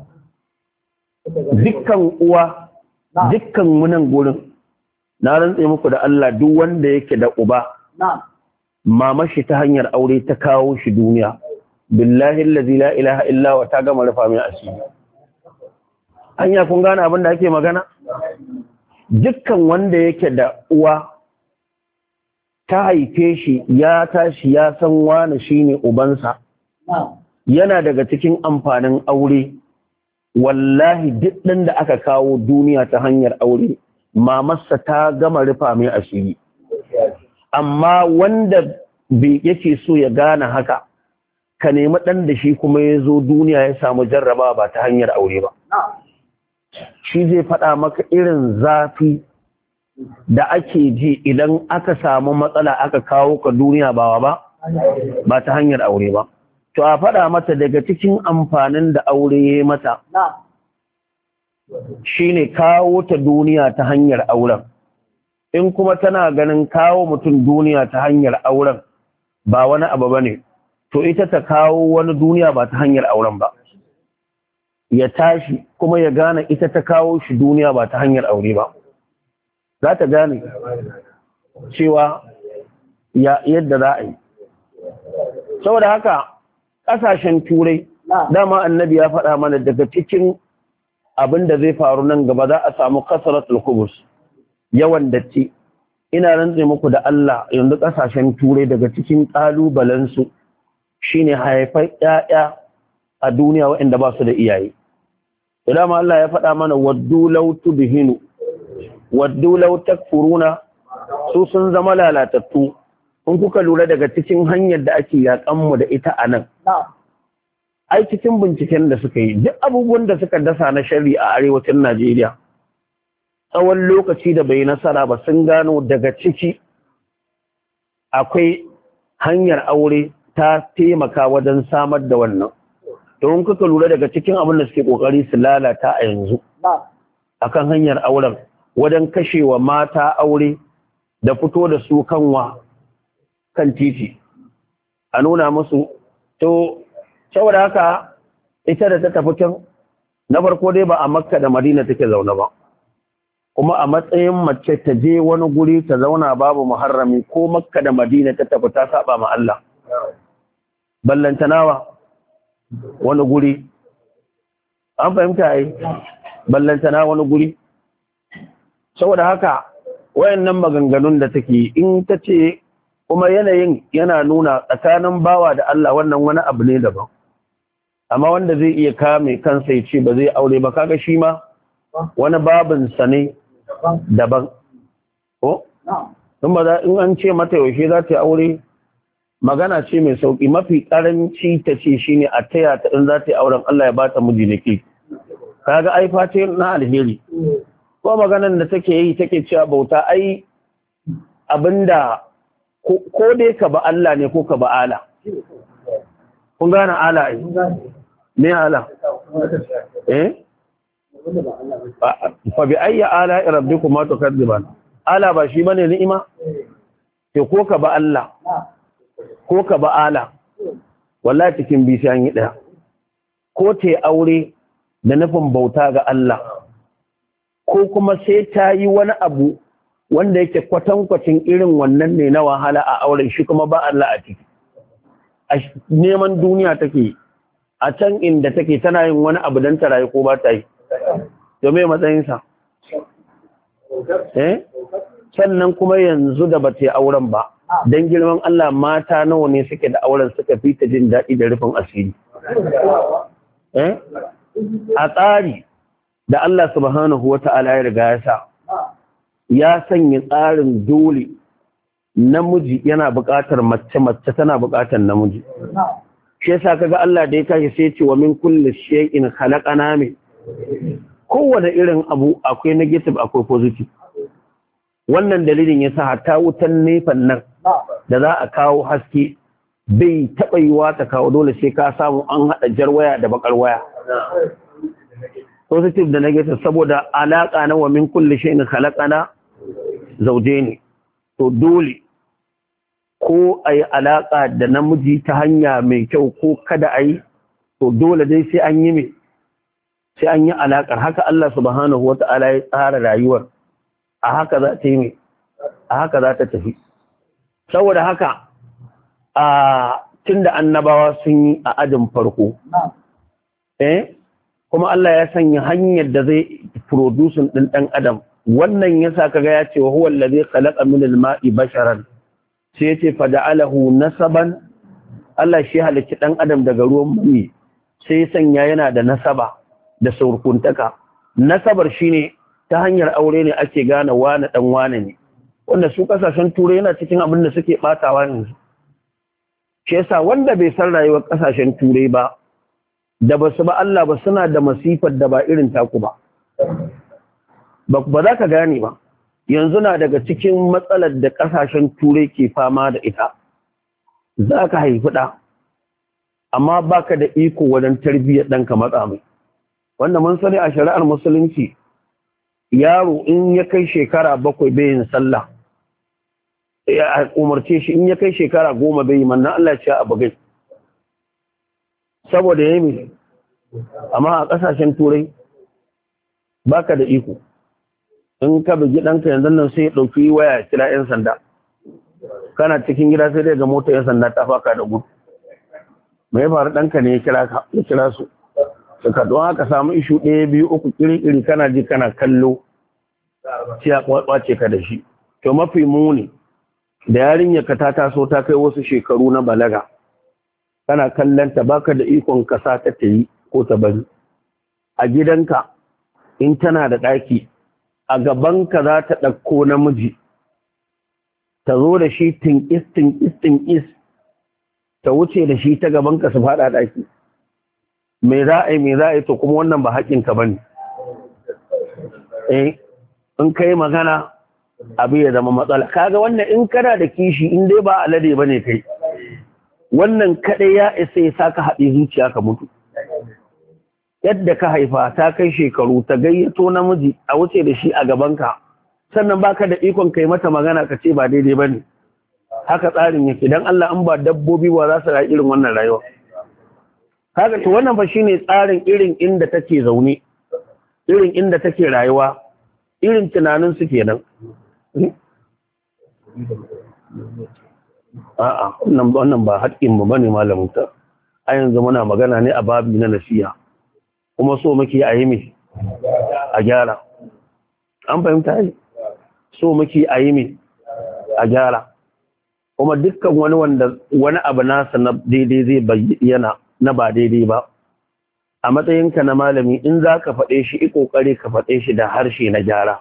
dukkan uwa dukkan munan gurin na rantse muku da Allah duk wanda yake da uba mama shi ta hanyar aure ta kawo shi duniya billahi allazi la ilaha illa wa ta gama rufa mai asiri anya kun gane abin da ake magana dukkan wanda yake da uwa ta haife shi ya tashi ya san wani shine ubansa yana daga cikin amfanin aure wallahi duk ɗan da aka kawo duniya ta hanyar aure mamarsa ta gama rufa mai asiri amma wanda bai yake so ya gane haka ka nemi ɗan da shi kuma ya zo duniya ya samu jarraba ba ta hanyar aure ba shi zai faɗa maka irin zafi da ake ji idan aka samu matsala aka kawo ka duniya ba ba ba ta hanyar aure ba to a faɗa mata daga cikin amfanin da aure ya mata shine kawo ta duniya ta hanyar auren in kuma tana ganin kawo mutum duniya ta hanyar auren ba wani abu bane to ita ta kawo wani duniya ba ta hanyar auren ba ya tashi kuma ya gane ita ta kawo shi duniya ba ta hanyar aure ba za ta gane cewa ya yadda za a yi saboda haka ƙasashen turai dama annabi ya faɗa mana daga cikin abin da zai faru nan gaba za a samu kasaratul kubus yawan datti ina rantse muku da Allah yanzu ƙasashen turai daga cikin ƙalubalensu shine haifar ƴaƴa a duniya waɗanda ba su da iyaye idan Allah ya faɗa mana waddu law tudhinu waddu law takfuruna su sun zama lalatattu. In kuka lura daga cikin hanyar da ake yakan mu da ita anan ai cikin binciken da suka yi duk abubuwan da suka dasa na sharri a arewacin Najeriya tsawon lokaci da bai nasara ba sun gano daga ciki akwai hanyar aure ta taimaka wajen samar da wannan. Don kuka lura daga cikin abin da suke kokari su lalata a yanzu akan hanyar auren wajen kashewa mata aure da fito da su kanwa kan titi a nuna musu to saboda haka ita da ta tafi can na farko dai ba a Makka da Madina take zaune ba, kuma a matsayin mace ta je wani guri ta zauna babu muharrami ko Makka da Madina ta tafi ta saba ma Allah ballantanawa wani guri an fahimta ai ballantana wani guri. Saboda haka wayannan maganganun da take in ta ce kuma yanayin yana nuna tsakanin bawa da Allah wannan wani abu ne daban, amma wanda zai iya kame kansa ya ce ba zai aure ba kaga shi ma wani babin sa ne daban ko in ba za in an ce mata yaushe za ta aure magana ce mai sauki, mafi karanci ta ce shine a taya ta in za ta yi auren Allah ya bata miji da ke kaga ai face na alheri. Ko maganar da take yi take cewa bauta ai abinda ko dai ka ba Allah ne ko ka ba ala. Kun gane ala ai me ala eh fa bi ayyi ala rabbikuma tukadziban, ala ba shi bane ni'ima ke ko ka ba Allah ko ka ba ala, wallahi cikin bi sai an yi daya, ko te aure da nufin bauta ga Allah ko kuma sai ta yi wani abu wanda yake kwatankwacin irin wannan ne na wahala a auren shi kuma ba Allah a ciki. A neman duniya take a can inda take tana yin wani abu don ta rayu ko ba ta yi domin matsayinsa eh sannan kuma yanzu da ba ta yi auren ba don girman Allah mata nawa ne suke da auren suka fi ta jin daɗi da rufin asiri eh a tsari da Allah subhanahu wa ta'ala ya riga ya sa ya sanya tsarin dole namiji yana buƙatar mace mace tana buƙatar namiji. Shi yasa kaga Allah da ya kashi sai ce wa min kulli shay'in khalaqana min, kowane irin abu akwai negative akwai positive. Wannan dalilin yasa hatta wutan nefan nan da za a kawo haske bai taɓa yiwa ta kawo, dole sai ka samu an haɗa jar waya da bakar waya. Positive da negative saboda alaƙa na wa min kulli shay'in khalaqana zawjayn. To dole ko a yi alaƙa da namiji ta hanya mai kyau ko kada a yi, to dole dai sai an yi mai sai an yi alaƙar. Haka Allah subhanahu wa ta'ala ya tsara rayuwar, a haka za ta yi mai a haka za ta tafi. Saboda haka a tun da annabawa sun yi a ajin farko eh kuma Allah ya sanya hanyar da zai producing ɗin ɗan adam, wannan yasa kaga ya ce wa huwa allazi khalaqa min al-ma'i basharan, sai ya ce fada'alahu nasaban. Allah shi halicci ɗan adam daga ruwan mani sai ya sanya yana da nasaba da surkuntaka. Nasabar shine ta hanyar aure ne ake gane wane dan wane ne, wanda su kasashen turai yana cikin abin da suke batawa yanzu. Shi yasa wanda bai san rayuwar kasashen turai ba da basu ba Allah ba suna da masifar da ba irin taku ba ba za ka gane ba. Yanzu na daga cikin matsalar da ƙasashen turai ke fama da ita, za ka haifi ɗa amma baka da iko wajen tarbiyyar ɗanka matsa mai. Wanda mun sani a shari'ar musulunci yaro in ya kai shekara bakwai bayin sallah ya umarce shi, in ya kai shekara goma bai manna Allah ce a bagai saboda ya yi. Amma a ƙasashen turai baka da iko, in ka bugi ɗanka yanzu nan sai ya ɗauki waya kira 'yan sanda, kana cikin gida sai dai ga motar 'yan sanda ta faka da gudu. Mai faru ɗanka ne ya kira ka ya kira su suka don haka samu ishu ɗaya biyu uku ƙiri-ƙiri kana ji kana kallo sai ya kwace ka da shi. To mafi muni da yarinya ka ta taso ta kai wasu shekaru na balaga, kana kallanta baka da ikon kasa ta ta yi ko ta bari. A gidanka in tana da ɗaki a gabanka za ta ɗauko namiji ta zo da shi tinkis tinkis tinkis ta wuce da shi ta gabanka su faɗa ɗaki me za a yi me za a yi to kuma wannan ba haƙinka ba ne eh in ka yi magana abu ya zama matsala kaga wannan in kana da kishi in dai ba alade ba ne kai wannan kaɗai ya isa ya sa ka haɗe zuciya ka mutu yadda ka haifa ta kai shekaru ta gayyato namiji a wuce da shi a gabanka sannan baka da ikon kai mata magana ka ce ba daidai ba ne haka tsarin yake dan Allah an ba dabbobi ba za su rayu irin wannan rayuwa haka to wannan fa shine tsarin irin inda take zaune irin inda take rayuwa irin tunanin su kenan a'a wannan wannan ba haƙƙin mu bane malamin ta a yanzu muna magana ne a babi na nasiha kuma so muke a yi mai a gyara an fahimta ne so muke a yi mai a gyara kuma dukkan wani wanda wani abu nasa na daidai zai bayyana na ba daidai ba a matsayinka na malami in za ka faɗe shi i ƙoƙari ka faɗe shi da harshe na gyara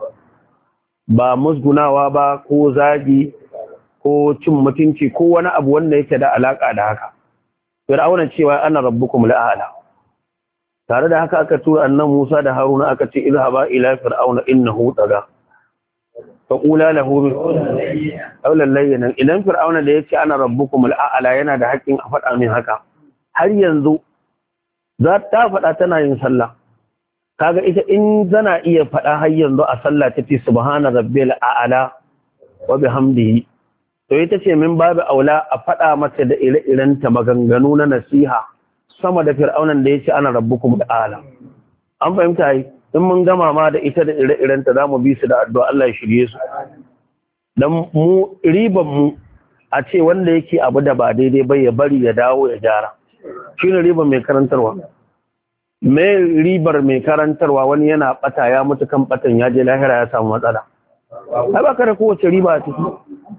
ba musgunawa ba ko zagi ko cin mutunci ko wani abu wanda yake da alaƙa da haka fir'auna cewa ana rabbukum la'ala tare da haka aka tura annan Musa da Haruna aka ce izhaba ila fir'auna innahu taga faqula lahu qawlan layyinan idan fir'auna da yace ana rabbukum al'ala yana da haƙin a faɗa min haka har yanzu za ta faɗa tana yin sallah kaga ita in zana iya faɗa har yanzu a sallah tace subhana rabbil a'la wa bihamdihi to ita ce min babu aula a faɗa mata da ire-iren ta maganganu na nasiha sama da fir'aunan da yace ana rabbukum al'ala an fahimta yi in mun gama ma da ita da ire-iren ta zamu bi su da addu'a Allah ya shirye su dan mu riban mu a ce wanda yake abu da ba daidai ba ya bari ya dawo ya gyara shine riban mai karantarwa mai ribar mai karantarwa wani yana bata ya mutu kan batan ya je lahira ya samu matsala ai ba ka da kowace riba a ciki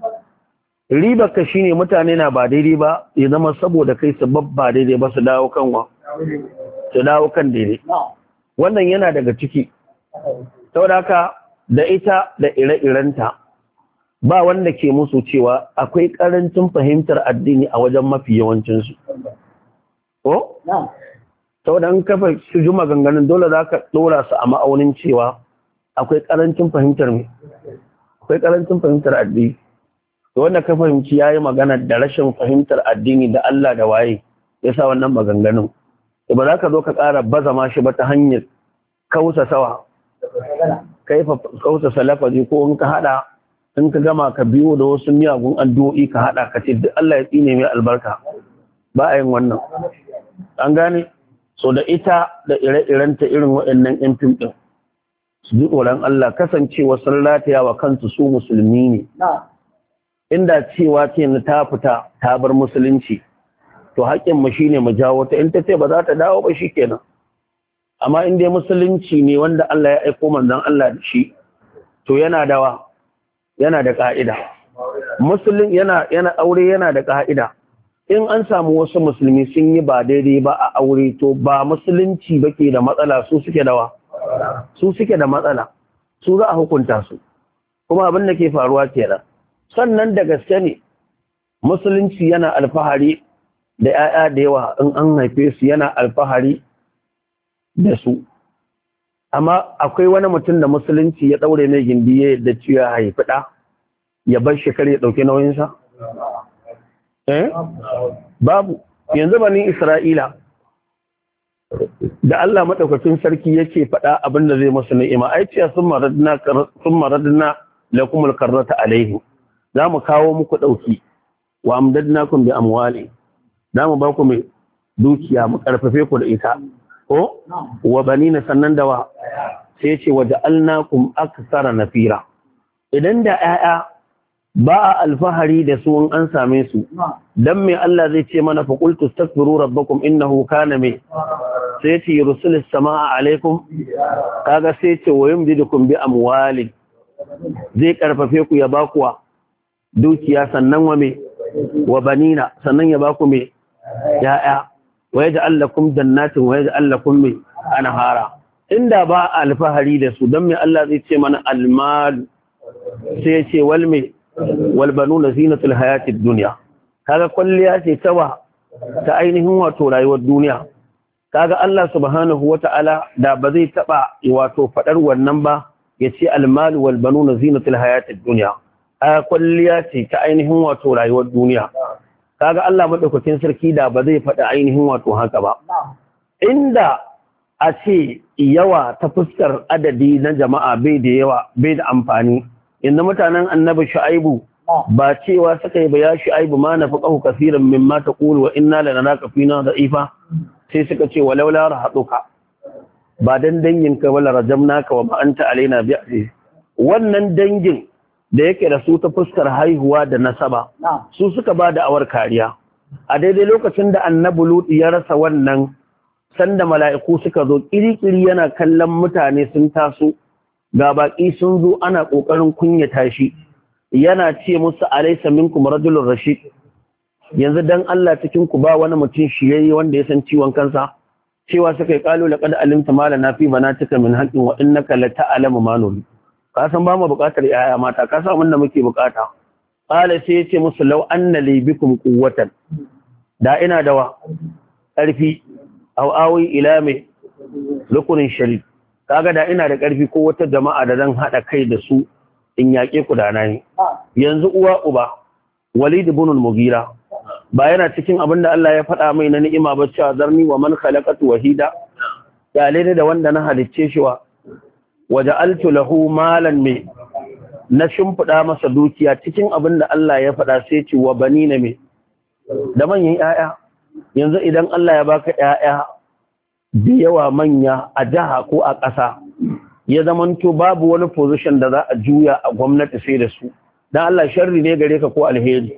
ribar ka shine mutane na ba daidai ba ya zama saboda kai su babba daidai ba su dawo kanwa su dawo kan daidai wannan yana daga ciki saboda haka da ita da ire-irenta ba wanda ke musu cewa akwai karancin fahimtar addini a wajen mafi yawancinsu ko saboda an kafa su ji maganganun dole za ka ɗora su a ma'aunin cewa akwai karancin fahimtar mai akwai karancin fahimtar addini to wanda ka fahimci ya yi magana da rashin fahimtar addini da Allah da waye ya sa wannan maganganun ba za ka zo ka ƙara baza ma shi ba ta hanyar kausa sawa kai fa kausa salafaji ko in ka hada in ka gama ka biyo da wasu miyagun addu'o'i ka hada ka ce duk Allah ya tsine mai albarka ba a yin wannan an gane so da ita da ire-irenta irin waɗannan yan fim ɗin su ji tsoron Allah kasancewa sun rataya wa kansu su musulmi ne inda cewa ce na ta fita ta bar musulunci to haƙƙinmu shi ne mu jawo ta in ta ce ba za ta dawo ba shi kenan amma in dai musulunci ne wanda Allah ya aiko manzon Allah da shi to yana dawa yana da ƙa'ida musulun yana yana aure yana da ƙa'ida in an samu wasu musulmi sun yi ba daidai ba a aure to ba musulunci ba ke da matsala su suke dawa su suke da matsala su za a hukunta su kuma abin da ke faruwa kenan sannan da gaske ne musulunci yana alfahari da 'ya'ya da yawa in an haife su yana alfahari da su amma akwai wani mutum da musulunci ya ɗaure mai gindi ya yadda ciwo ya haifi ɗa ya bar shekaru ya ɗauki nauyinsa? eh babu yanzu bani Isra'ila da Allah maɗaukacin sarki yake faɗa abin da zai masu ni'ima ai ce sun maradna sun maradna lakum alkarrata alaihi za mu kawo muku ɗauki wa amdadnakum bi amwali za mu ba ku mai dukiya mu ƙarfafe ku da ita ko wa banina sannan da wa sai ce wa ja'alnakum aktsara nafira idan da 'ya'ya ba a alfahari da su in an same su dan me Allah zai ce mana fa qultu astaghfiru rabbakum innahu kana mai sai ce yursilis samaa alaikum kaga sai ce wa yumdidukum bi amwali zai karfafe ku ya ba ku dukiya sannan wa me wa banina sannan ya ba ku me ya'ya wa yaj'al lakum jannatin wa yaj'al lakum me anhara inda ba alfahari da su don me Allah zai ce mana almal sai ya ce wal me wal banuna zinatul hayatid dunya kaga kulliya ce tawa ta ainihin wato rayuwar duniya kaga Allah subhanahu wata'ala da ba zai taba wato fadar wannan ba ya ce almal wal banuna zinatul hayatid dunya a kulliya ce ta ainihin wato rayuwar duniya kaga Allah madaukakin sarki da ba zai faɗi ainihin wato haka ba inda a ce yawa ta fuskar adadi na jama'a bai da yawa bai da amfani inda mutanen annabi shu'aibu ba cewa suka yi ba ya shu'aibu ma nafaqahu kaseeran mimma taqulu wa inna lanaraka fina da'ifa sai suka ce walau la rahaduka ba dan dangin ka wala rajamnaka wa ma anta alaina bi'aziz wannan dangin da yake da su ta fuskar haihuwa da nasaba su suka ba da awar kariya a daidai lokacin da annabi lut ya rasa wannan sanda mala'iku suka zo kiri-kiri yana kallon mutane sun taso ga baki sun zo ana kokarin kunyata shi yana ce musu alaysa minkum rajulun rashid yanzu dan Allah cikin ku ba wani mutum shiyayye wanda ya san ciwon kansa cewa suka yi qalu laqad alimta ma lana fi banatika min haqqin wa innaka la ta'lamu ma nuri ka san ba mu buƙatar yaya mata ka san abin da muke buƙata qala sai ya ce musu law anna li bikum quwwatan da ina da wa ƙarfi aw awi ila mai rukunin shari kaga da ina da ƙarfi ko wata jama'a da zan haɗa kai da su in yaƙe ku da ne yanzu uwa uba Walid ibn al-Mughira ba yana cikin abin da Allah ya faɗa mai na ni'ima ba cewa zarni wa man khalaqatu wahida ya lene da wanda na halicce shi wa waja'altu lahu malan mai na shimfiɗa masa dukiya cikin abin da Allah ya faɗa sai ce wa banina mai da manyan 'ya'ya yanzu idan Allah ya baka ƴaƴa da yawa manya a jiha ko a ƙasa ya zamanto babu wani position da za a juya a gwamnati sai da su dan Allah sharri ne gare ka ko alheri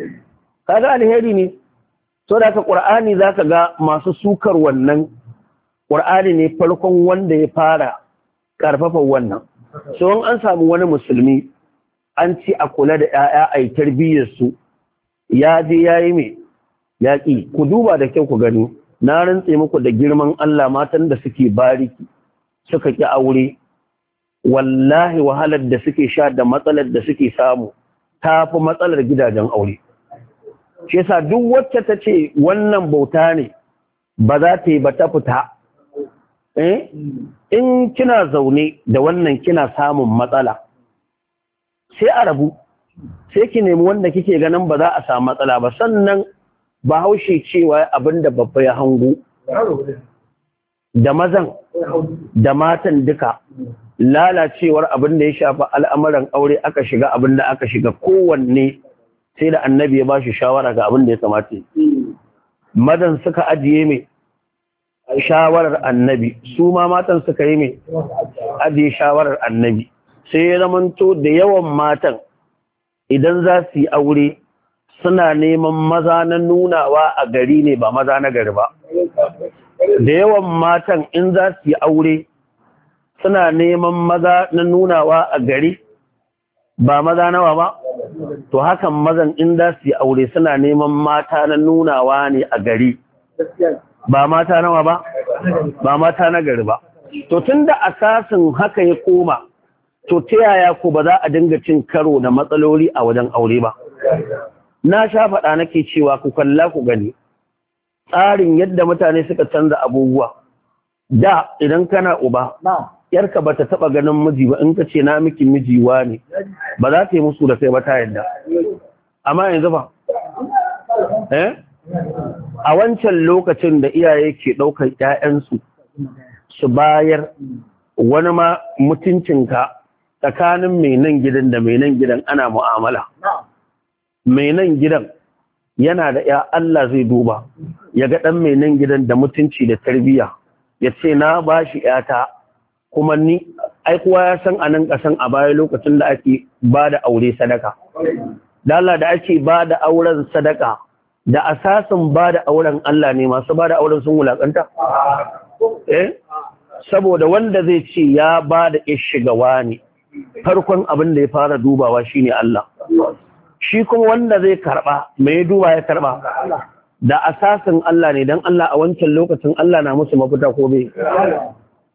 kaga alheri ne so da ka Qur'ani zaka ga masu sukar wannan Qur'ani ne farkon wanda ya fara karfafa wannan so in an samu wani musulmi an ci a kula da ƴaƴa ai tarbiyyar su ya je yayi me yaƙi ku duba da kyau ku gani na rantse muku da girman Allah matan da suke bariki suka ki aure wallahi wahalar da suke sha da matsalar da suke samu ta fi matsalar gidajen aure shi yasa duk wacce ta ce wannan bauta ne ba za ta yi ba ta fita eh in kina zaune da wannan kina samun matsala sai a rabu sai ki nemi wanda kike ganin ba za a samu matsala ba sannan Bahaushe cewa abinda babba ya hango da mazan da matan duka lalacewar abinda ya shafa al'amuran aure aka shiga abinda aka shiga kowanne sai da annabi ya bashi shawara ga abinda ya kamata mazan suka ajiye mai shawarar annabi su ma matan suka yi mai ajiye shawarar annabi sai ya zamanto da yawan matan idan za su yi aure suna neman maza na nunawa a gari ne ba maza na gari ba da yawan matan in za su yi aure suna neman maza na nunawa a gari ba maza nawa ba to hakan mazan in za su yi aure suna neman mata na nunawa ne a gari ba mata nawa ba ba mata na gari ba to tunda asasin haka ya koma to ta yaya ko ba za a dinga cin karo da matsaloli a wajen aure ba na sha faɗa nake cewa ku kalla ku gani tsarin yadda mutane suka canza abubuwa da idan kana uba yarka bata taba ganin miji ba in ka ce na miki miji ne ba za ta yi musu da kai ba ta yadda amma yanzu ba eh a wancan lokacin da iyaye ke ɗaukar ƴaƴansu su bayar wani ma mutuncinka tsakanin mai nan gidan da mai nan gidan ana mu'amala mai nan gidan yana da ya Allah zai duba ya ga ɗan mai nan gidan da mutunci da tarbiyya ya ce na ba shi ‘yata kuma ni aikuwa ya san a nan ƙasan a baya lokacin da ake ba da aure sadaka. Dala da ake ba da auren sadaka da asasin ba da auren Allah ne masu ba da auren sun wulaƙanta? Eh? Saboda wanda zai ce ya ba da shigawa ne farkon abin da ya fara dubawa shine Allah. Shi kuma wanda zai karba mai duba ya karba da asasin Allah ne dan Allah a wancan lokacin Allah na musu mafita ko bai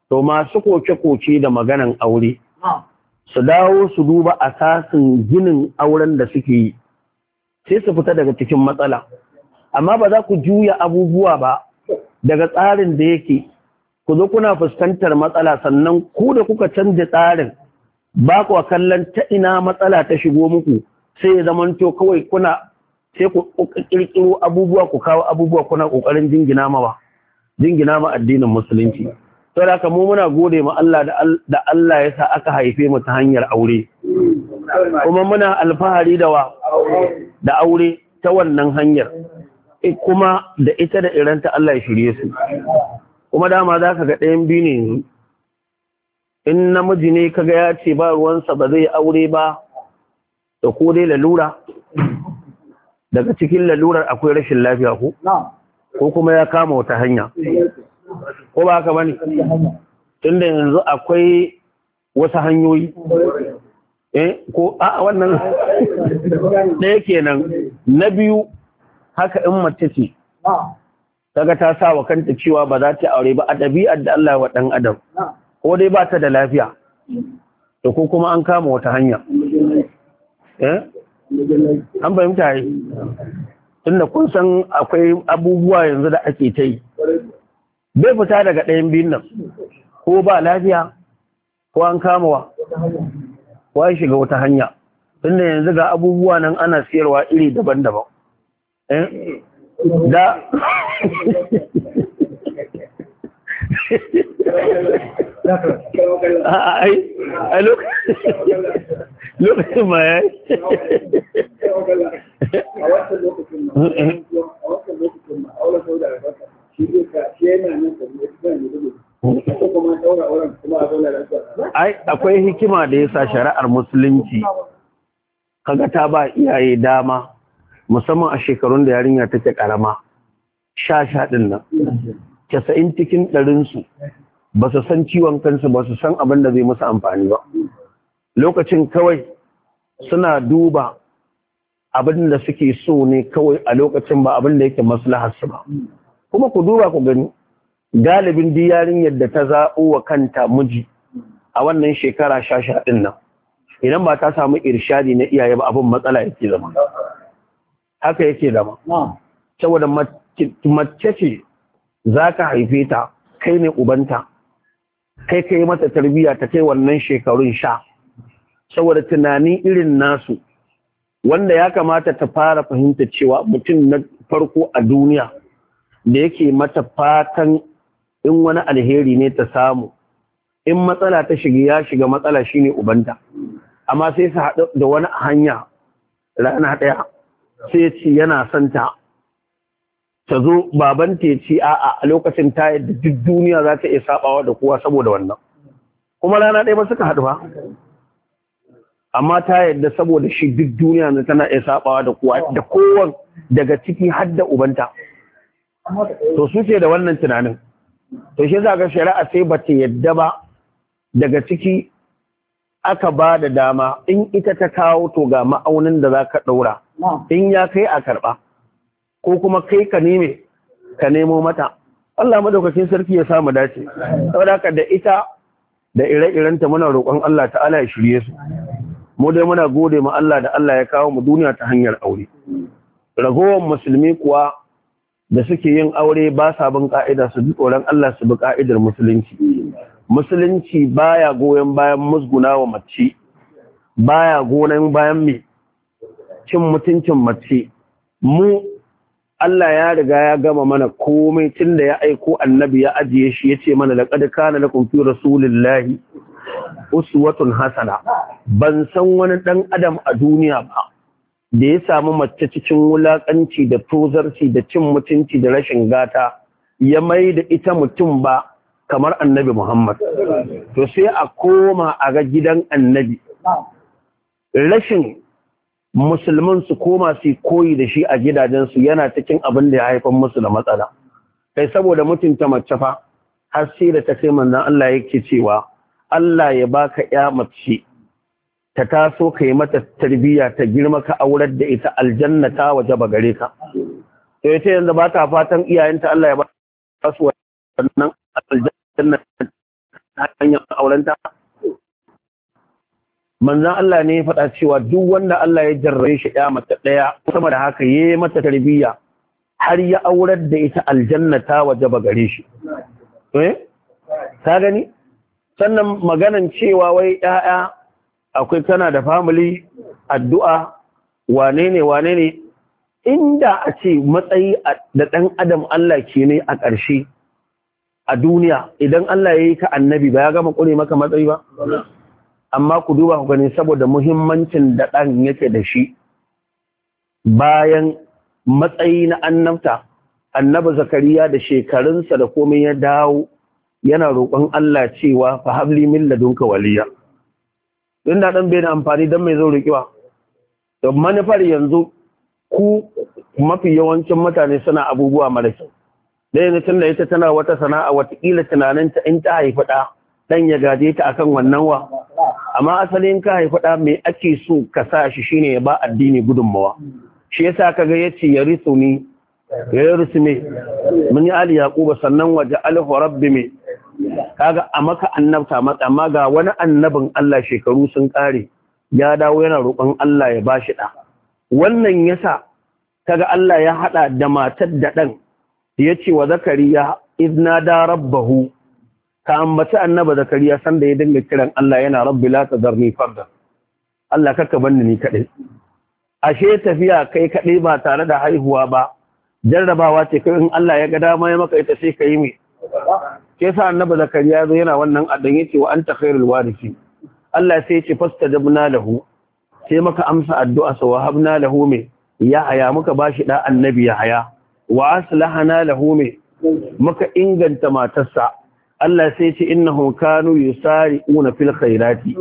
to masu koke-koke da maganan aure su dawo su duba asasin ginin auren da suke yi sai su fita daga cikin matsala. Amma ba za ku juya abubuwa ba daga tsarin da yake ku zo kuna fuskantar matsala sannan ku da kuka canza tsarin ba ku kallon ta ina matsala ta shigo muku sai ya zamanto kawai kuna sai ku kirkiro abubuwa ku kawo abubuwa kuna kokarin jingina ma jingina ma addinin musulunci. Sai da mu muna gode ma Allah da Allah ya sa aka haife mu ta hanyar aure kuma muna alfahari da wa da aure ta wannan hanyar kuma da ita da iranta Allah ya shirye su. Kuma dama za ka ga ɗayan biyu ne yanzu in namiji ne kaga ya ce ba ruwansa ba zai aure ba da ko dai lalura daga cikin lalurar akwai rashin lafiya ko ko kuma ya kama wata hanya ko ba haka bane tunda yanzu akwai wasu hanyoyi eh ko a wannan ɗaya kenan. Na biyu haka in mace ce kaga ta sa wa kanta cewa ba za ta aure ba a ɗabi'ar da Allah wa ɗan adam ko dai ba ta da lafiya to ko kuma an kama wata hanya eh an fahimta yi tunda kun san akwai abubuwa yanzu da ake ta yi bai fita daga ɗayan biyun nan ko ba lafiya ko an kama wa ko an shiga wata hanya tunda yanzu ga abubuwa nan ana siyarwa iri daban-daban eh da ai ai lokacin ma ya a wata lokacin ma a wata lokacin ma a wata lokacin shi ne ka shi yana nan ka ne kuma daura auren kuma a zauna da ai akwai hikima da yasa shari'ar musulunci kaga ta ba iyaye dama musamman a shekarun da yarinya take karama sha sha din nan casa'in cikin ɗarinsu ba su san ciwon kansu ba su san abin da zai musu amfani ba lokacin kawai suna duba abin da suke so ne kawai a lokacin ba abin da yake maslaharsu ba kuma ku duba ku gani galibin diyarin yadda ta zaɓo wa kanta miji a wannan shekara sha sha din nan idan ba ta samu irshadi na iyaye ba abin matsala yake zama haka yake zama saboda mace ce za ka haife ta kai ne ubanta kai kai mata tarbiyya ta kai wannan shekarun sha saboda tunani irin nasu wanda ya kamata ta fara fahimta cewa mutum na farko a duniya da yake mata fatan in wani alheri ne ta samu in matsala ta shiga ya shiga matsala shine ubanta amma sai su haɗu da wani hanya rana ɗaya sai ce yana son ta ta zo baban ta ce a'a a lokacin ta yadda duk duniya za ta iya sabawa da kowa saboda wannan kuma rana ɗaya ba suka haɗu ba amma ta yadda saboda shi duk duniya na tana iya sabawa da kowa da kowan daga ciki har da ubanta to su ce da wannan tunanin to shi za ga shari'a sai ba ta yadda ba daga ciki aka ba da dama in ita ta kawo to ga ma'aunin da za ka ɗaura in ya kai a karɓa ko kuma kai ka neme ka nemo mata Allah madaukakin sarki ya samu dace saboda haka da ita da ire-irenta muna roƙon Allah ta'ala ya shirye su mu dai muna gode ma Allah da Allah ya kawo mu duniya ta hanyar aure ragowar musulmi kuwa da suke yin aure ba sa bin ka'ida su bi tsoron Allah su bi ka'idar musulunci musulunci baya goyon bayan musguna wa mace baya goyon bayan me cin mutuncin mace mu Allah ya riga ya gama mana komai tunda ya aiko annabi ya ajiye shi yace mana laqad kana lakum fi rasulillahi uswatun hasana ban san wani dan adam a duniya ba da ya samu mace cikin wulakanci da tozarci da cin mutunci da rashin gata ya mai da ita mutum ba kamar annabi Muhammad to sai a koma a ga gidan annabi rashin musulman su koma su koyi da shi a gidajensu yana cikin abin da ya haifar musu da matsala kai saboda mutunta mace fa har sai da ta kai manzon Allah yake cewa Allah ya baka ya mace ta taso kai mata tarbiyya ta girma ka aurar da ita aljanna ta waje ba gare ka to ita yanzu ba ta fatan iyayenta Allah ya ba su wannan aljanna hanyar aurenta manzan Allah ne ya faɗa cewa duk wanda Allah ya jarrabe shi ya mata ɗaya sama da haka yayi mata tarbiyya har ya aurar da ita aljanna ta wajaba gare shi eh ka gani sannan maganan cewa wai ƴaƴa akwai kana da family addu'a wane ne wane ne inda a ce matsayi da ɗan adam Allah ke ne a ƙarshe a duniya idan Allah ya yi ka annabi ba ya gama ƙure maka matsayi ba amma ku duba ku gani saboda muhimmancin da ɗan yake da shi bayan matsayi na annabta annabi zakariya da shekarunsa da komai ya dawo yana roƙon Allah cewa fa habli min ladunka waliya inda dan bai da amfani dan mai zo roƙiwa to manufar yanzu ku mafi yawancin mutane suna abubuwa mara kyau dai ne tunda ita tana wata sana'a watakila tunaninta in ta haifi ɗa dan ya gaje ta akan wannan wa amma asalin ka haifi ɗa me ake so ka sa shi shine ya ba addini gudunmawa shi yasa kaga yace ya risu ni ya risu me mun yi ali yaquba sannan waje alhu rabbi me kaga a maka annabta matsa amma ga wani annabin Allah shekaru sun kare ya dawo yana roƙon Allah ya bashi ɗa wannan yasa kaga Allah ya hada da matar da ɗan yace wa zakariya idna da rabbahu ka ambaci annaba zakariya sanda ya dinga kiran Allah yana rabbi la tadarni farda Allah kaka banni ni kadai ashe tafiya kai kadai ba tare da haihuwa ba jarrabawa ce kai in Allah ya ga dama ya maka ita sai kai me ke sa annaba zakariya zo yana wannan addan yace wa anta khairul warisi Allah sai ya ce fastajabna lahu sai maka amsa addu'a sa wa habna lahu me ya haya muka bashi da annabi ya haya wa aslahana lahu me muka inganta matarsa Allah sai ce innahum kanu yusari'una fil khairati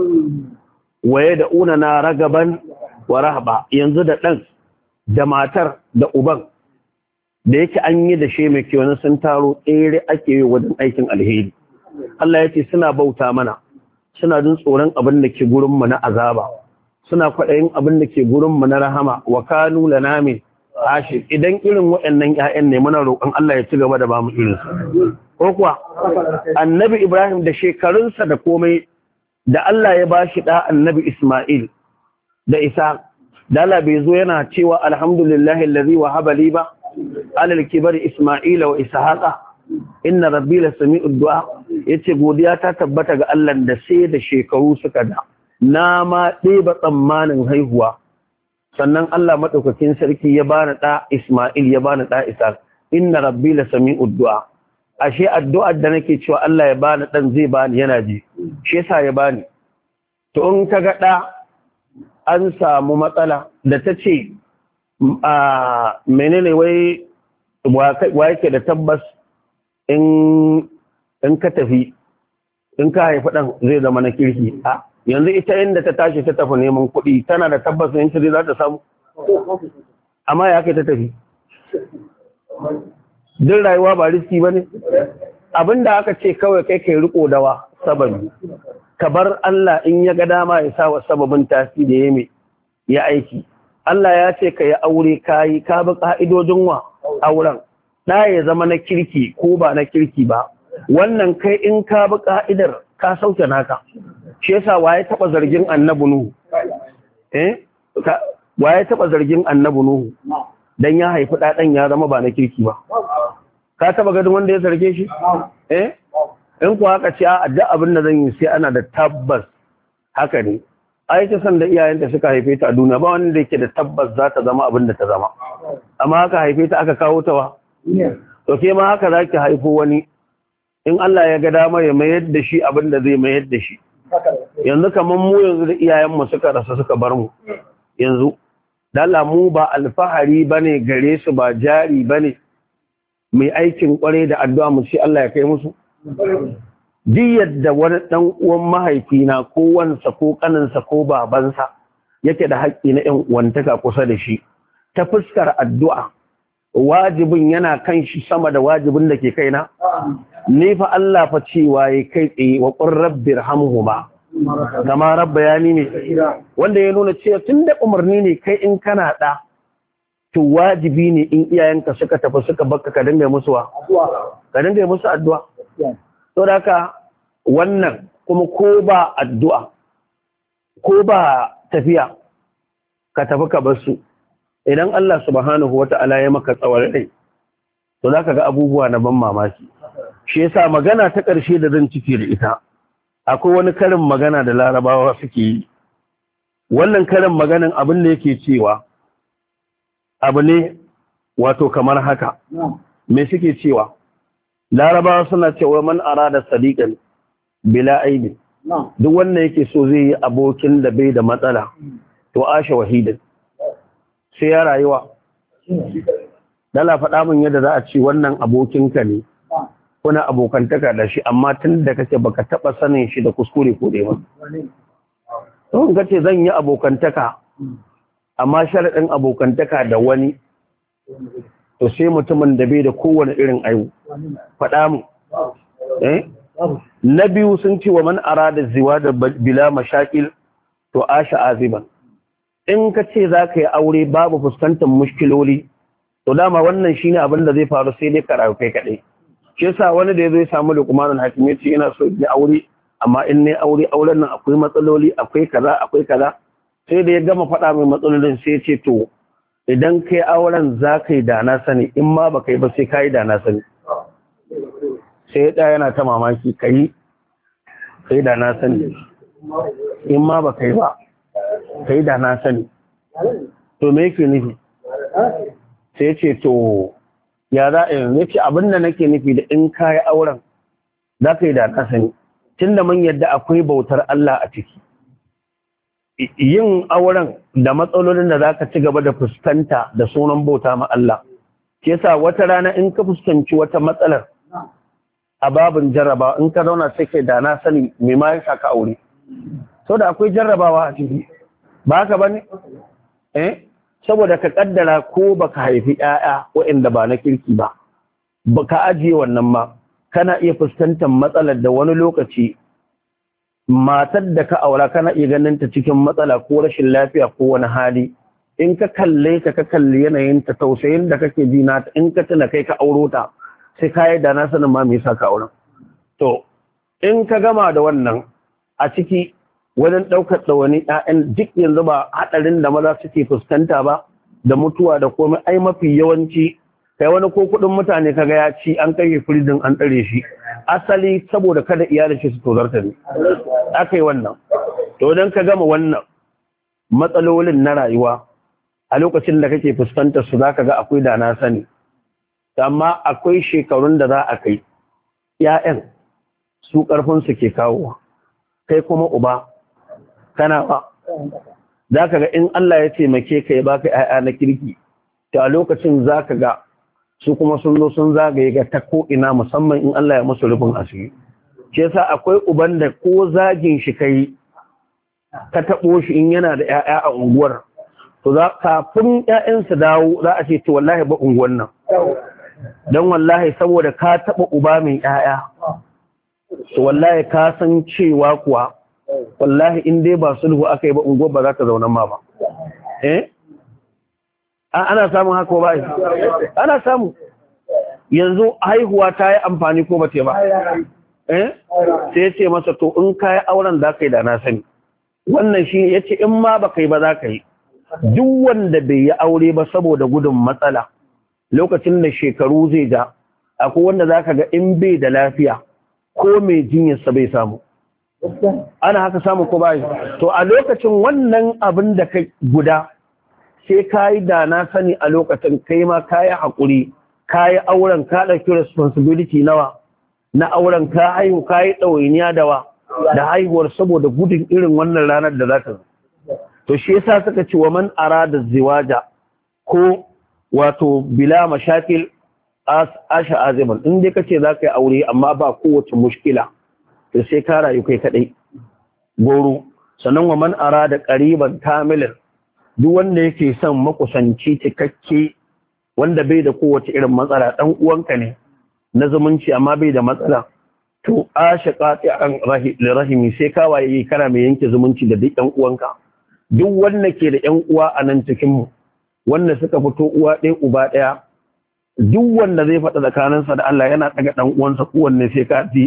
wa yad'una na ragaban wa rahba yanzu da dan da matar da uban da yake an yi da she mai kiwon sun taro tsere ake yi wajen aikin alheri Allah ya ce suna bauta mana suna jin tsoron abin da ke gurin mu na azaba suna kwaɗayin abin da ke gurin mu na rahama wa kanu lana min ashir idan irin waɗannan ƴaƴan ne muna roƙon Allah ya ci gaba da ba mu irin su ko kuwa annabi Ibrahim da shekarunsa da komai da Allah ya bashi da annabi Isma'il da Isa da Allah bai zo yana cewa alhamdulillahi allazi wahaba li ba alal kibari Isma'ila wa Ishaqa inna rabbi la sami'ud du'a yace godiya ta tabbata ga Allah da sai da shekaru suka da na ma ɗeba tsammanin haihuwa sannan Allah madaukakin sarki ya bani da Isma'il ya bani da Isa inna rabbi la sami'ud du'a ashe addu'ar da nake cewa Allah ya bani dan zai bani yana ji shi yasa ya bani to in kaga da an samu matsala da tace a menene wai wa yake da tabbas in in ka tafi in ka haifi dan zai zama na kirki a yanzu ita inda ta tashi ta tafi neman kuɗi tana da tabbas in ta za ta samu amma ya kai ta tafi din rayuwa ba riski ba ne abinda aka ce kawai kai kai riko dawa sababi ka bar Allah in ya ga dama ya sa wa sababin tasiri ya mai ya aiki Allah ya ce ka yi aure kayi ka bi ka'idojin wa auren da ya zama na kirki ko ba na kirki ba wannan kai in ka bi ka'idar ka sauke naka shi yasa waye taba zargin annabi nuhu eh waye taba zargin annabi nuhu dan ya haifi ɗaɗan ya zama ba na kirki ba ka taba gadin wanda ya zarge shi eh in ku haka ce a duk abin da zan yi sai ana da tabbas haka ne ai ta san da iyayenta suka haife ta a duniya ba wanda yake da tabbas za ta zama abin da ta zama amma haka haife ta aka kawo ta wa to ke ma haka zaki haifo wani in Allah ya ga dama ya mayar da shi abin da zai mayar da shi yanzu kamar mu yanzu da iyayenmu suka rasa suka bar mu yanzu dala mu ba alfahari bane gare su ba jari bane mai aikin kware da addu'a mu shi Allah ya kai musu duk yadda wani dan uwan mahaifina ko wansa ko kaninsa ko babansa yake da haƙƙi na ƴan uwantaka kusa da shi ta fuskar addu'a wajibin yana kan shi sama da wajibin da ke kaina ni fa Allah fa cewa ya kai tsaye wa qur rabbir hamhuma kama rabbayani ne wanda ya nuna cewa tunda umarni ne kai in kana da to wajibi ne in iyayenka suka tafi suka bakka ka dinga musu wa ka dinga musu addu'a to da haka wannan kuma ko ba addu'a ko ba tafiya ka tafi ka bar su idan Allah subhanahu wata'ala ya maka tsawon rai to zaka ga abubuwa na ban mamaki shi yasa magana ta ƙarshe da zan cike da ita akwai wani karin magana da larabawa suke yi wannan karin maganin abin da yake cewa abu ne wato kamar haka me suke cewa larabawa suna cewa man arada sadiqan bila aibi duk wanda yake so zai yi abokin da bai da matsala to asha wahidan sai ya rayuwa dala faɗa min yadda za a ce wannan abokinka ne kuna abokantaka da shi amma tun da kake baka taɓa sanin shi da kuskure ko ɗaya ba don ka ce zan yi abokantaka amma sharaɗin abokantaka da wani to sai mutumin da bai da kowane irin aiwu faɗa mu eh na biyu sun ce wa man arada ziwa da bila mashakil to asha aziban in ka ce za ka yi aure babu fuskantar mushkiloli to dama wannan shine abin da zai faru sai dai ka rayu kai kaɗai shi yasa wani da ya zo ya samu Luqmanul Hakim ya ce ina so ya aure amma in ne aure auren nan akwai matsaloli akwai kaza akwai kaza sai da ya gama faɗa mai matsalolin sai ya ce to idan kai auren za ka yi da na sani in ma ba kai ba sai ka yi da na sani sai ya yana ta mamaki ka yi kai da na sani in ma ba kai ba kai da na sani to me yake nufi sai ce to ya za a yi ce abin da nake nufi da in kayi auren za ka yi da na sani tun da mun yadda akwai bautar Allah a ciki yin auren da matsalolin da za ka ci gaba da fuskanta da sunan bauta ma Allah ke sa wata rana in ka fuskanci wata matsalar a babin jarraba in ka zauna sai kai da na sani me ma ya ka aure sau da akwai jarrabawa a ciki ba haka ba ne eh saboda ka kaddara ko baka haifi ƴaƴa waɗanda ba na kirki ba baka ajiye wannan ma kana iya fuskantar matsalar da wani lokaci matar da ka aura kana iya ganin ta cikin matsala ko rashin lafiya ko wani hali in ka kalle ta ka kalli yanayin ta tausayin da kake ji na in ka tuna kai ka auro ta sai ka yi da na sanin ma me yasa ka auren to in ka gama da wannan a ciki wajen ɗaukar ɗawani ‘ya'yan duk yanzu ba haɗarin da maza suke fuskanta ba da mutuwa da komai ai mafi yawanci kai wani ko kuɗin mutane kaga ya ci an kai firidin an tsare shi asali saboda kada iyalin shi su tozarta ne aka yi wannan to idan ka gama wannan matsalolin na rayuwa a lokacin da kake fuskantar su zaka ga akwai da na sani amma akwai shekarun da za a kai ‘ya'yan su ƙarfin su ke kawowa kai kuma uba kana ba za ka ga in Allah ya taimake ka ya baka ‘ya'ya na kirki ta a lokacin za ka ga su kuma sun zo sun zagaye ga ta ko'ina musamman in Allah ya musu rufin asiri ce sa akwai uban da ko zagin shi kai ka taɓo shi in yana da ‘ya'ya a unguwar to za kafin ‘ya'yansu dawo za a ce to wallahi ba unguwar nan don wallahi saboda ka taɓa uba mai ‘ya'ya to wallahi ka san cewa kuwa wallahi in dai ba sulhu aka yi ba ungo ba za ta zauna ma ba eh ana samun haka ba ana samu yanzu haihuwa ta yi amfani ko ba ce ba eh sai ce masa to in ka yi auren za ka yi da na sani wannan shi ya ce in ma ba kai ba za ka yi duk wanda bai yi aure ba saboda gudun matsala lokacin da shekaru zai ja akwai wanda za ka ga in bai da lafiya ko mai jinyarsa bai samu ana haka samu ko bai to a lokacin wannan abin da kai guda sai kai da na sani a lokacin kai ma kai hakuri kai auren ka dauki responsibility nawa na auren ka haihu kai dawainiya dawa da haihuwar saboda gudun irin wannan ranar da za ta to shi yasa suka ce wa man arada ziwaja ko wato bila mashakil asha aziman in dai kace za ka yi aure amma ba kowace mushkila to sai ka rayu kai kadai goro sannan wa man arada qariban kamilan duk wanda yake son makusanci cikakke wanda bai da kowace irin matsala dan uwanka ne na zumunci amma bai da matsala to asha qati'an rahimi sai ka waye kana mai yanke zumunci da duk ɗan uwanka duk wanda ke da ƴan uwa a nan cikin mu wanda suka fito uwa ɗaya uba ɗaya duk wanda zai faɗa tsakaninsa da Allah yana ɗaga ɗan uwansa kowanne sai ka ji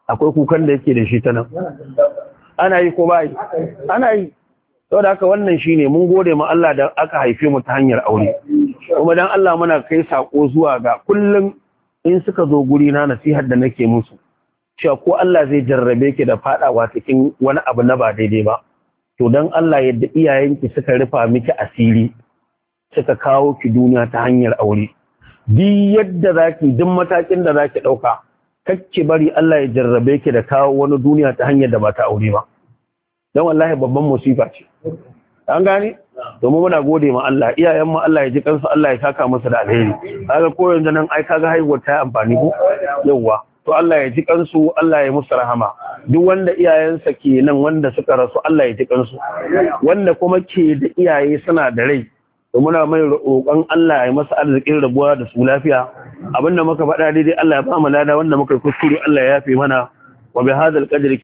akwai kukan da yake da shi ta nan ana yi ko ba yi ana yi saboda haka wannan shine mun gode ma Allah da aka haife mu ta hanyar aure kuma dan Allah muna kai sako zuwa ga kullum in suka zo guri na nasihar da nake musu cewa ko Allah zai jarrabe ki da fadawa cikin wani abu na ba daidai ba to dan Allah yadda iyayenki suka rufa miki asiri suka kawo ki duniya ta hanyar aure di yadda zaki duk matakin da zaki dauka kacce bari Allah ya jarrabe ki da kawo wani duniya ta hanyar da ba ta aure ba dan wallahi babban musifa ce an gane domin muna gode ma Allah iyayen mu Allah ya ji kansu Allah ya saka musu da alheri kaga ko yanzu nan ai kaga haihuwar ta amfani ko yawa to Allah ya ji kansu Allah ya musu rahama duk wanda iyayensa ke nan wanda suka rasu Allah ya ji kansu wanda kuma ke da iyaye suna da rai to muna mai roƙon Allah ya masa arzikin rabuwa da su lafiya abinda muka faɗa daidai Allah ya ba mu lada wanda muka kuskure Allah ya yafe mana wa bi hadal qadri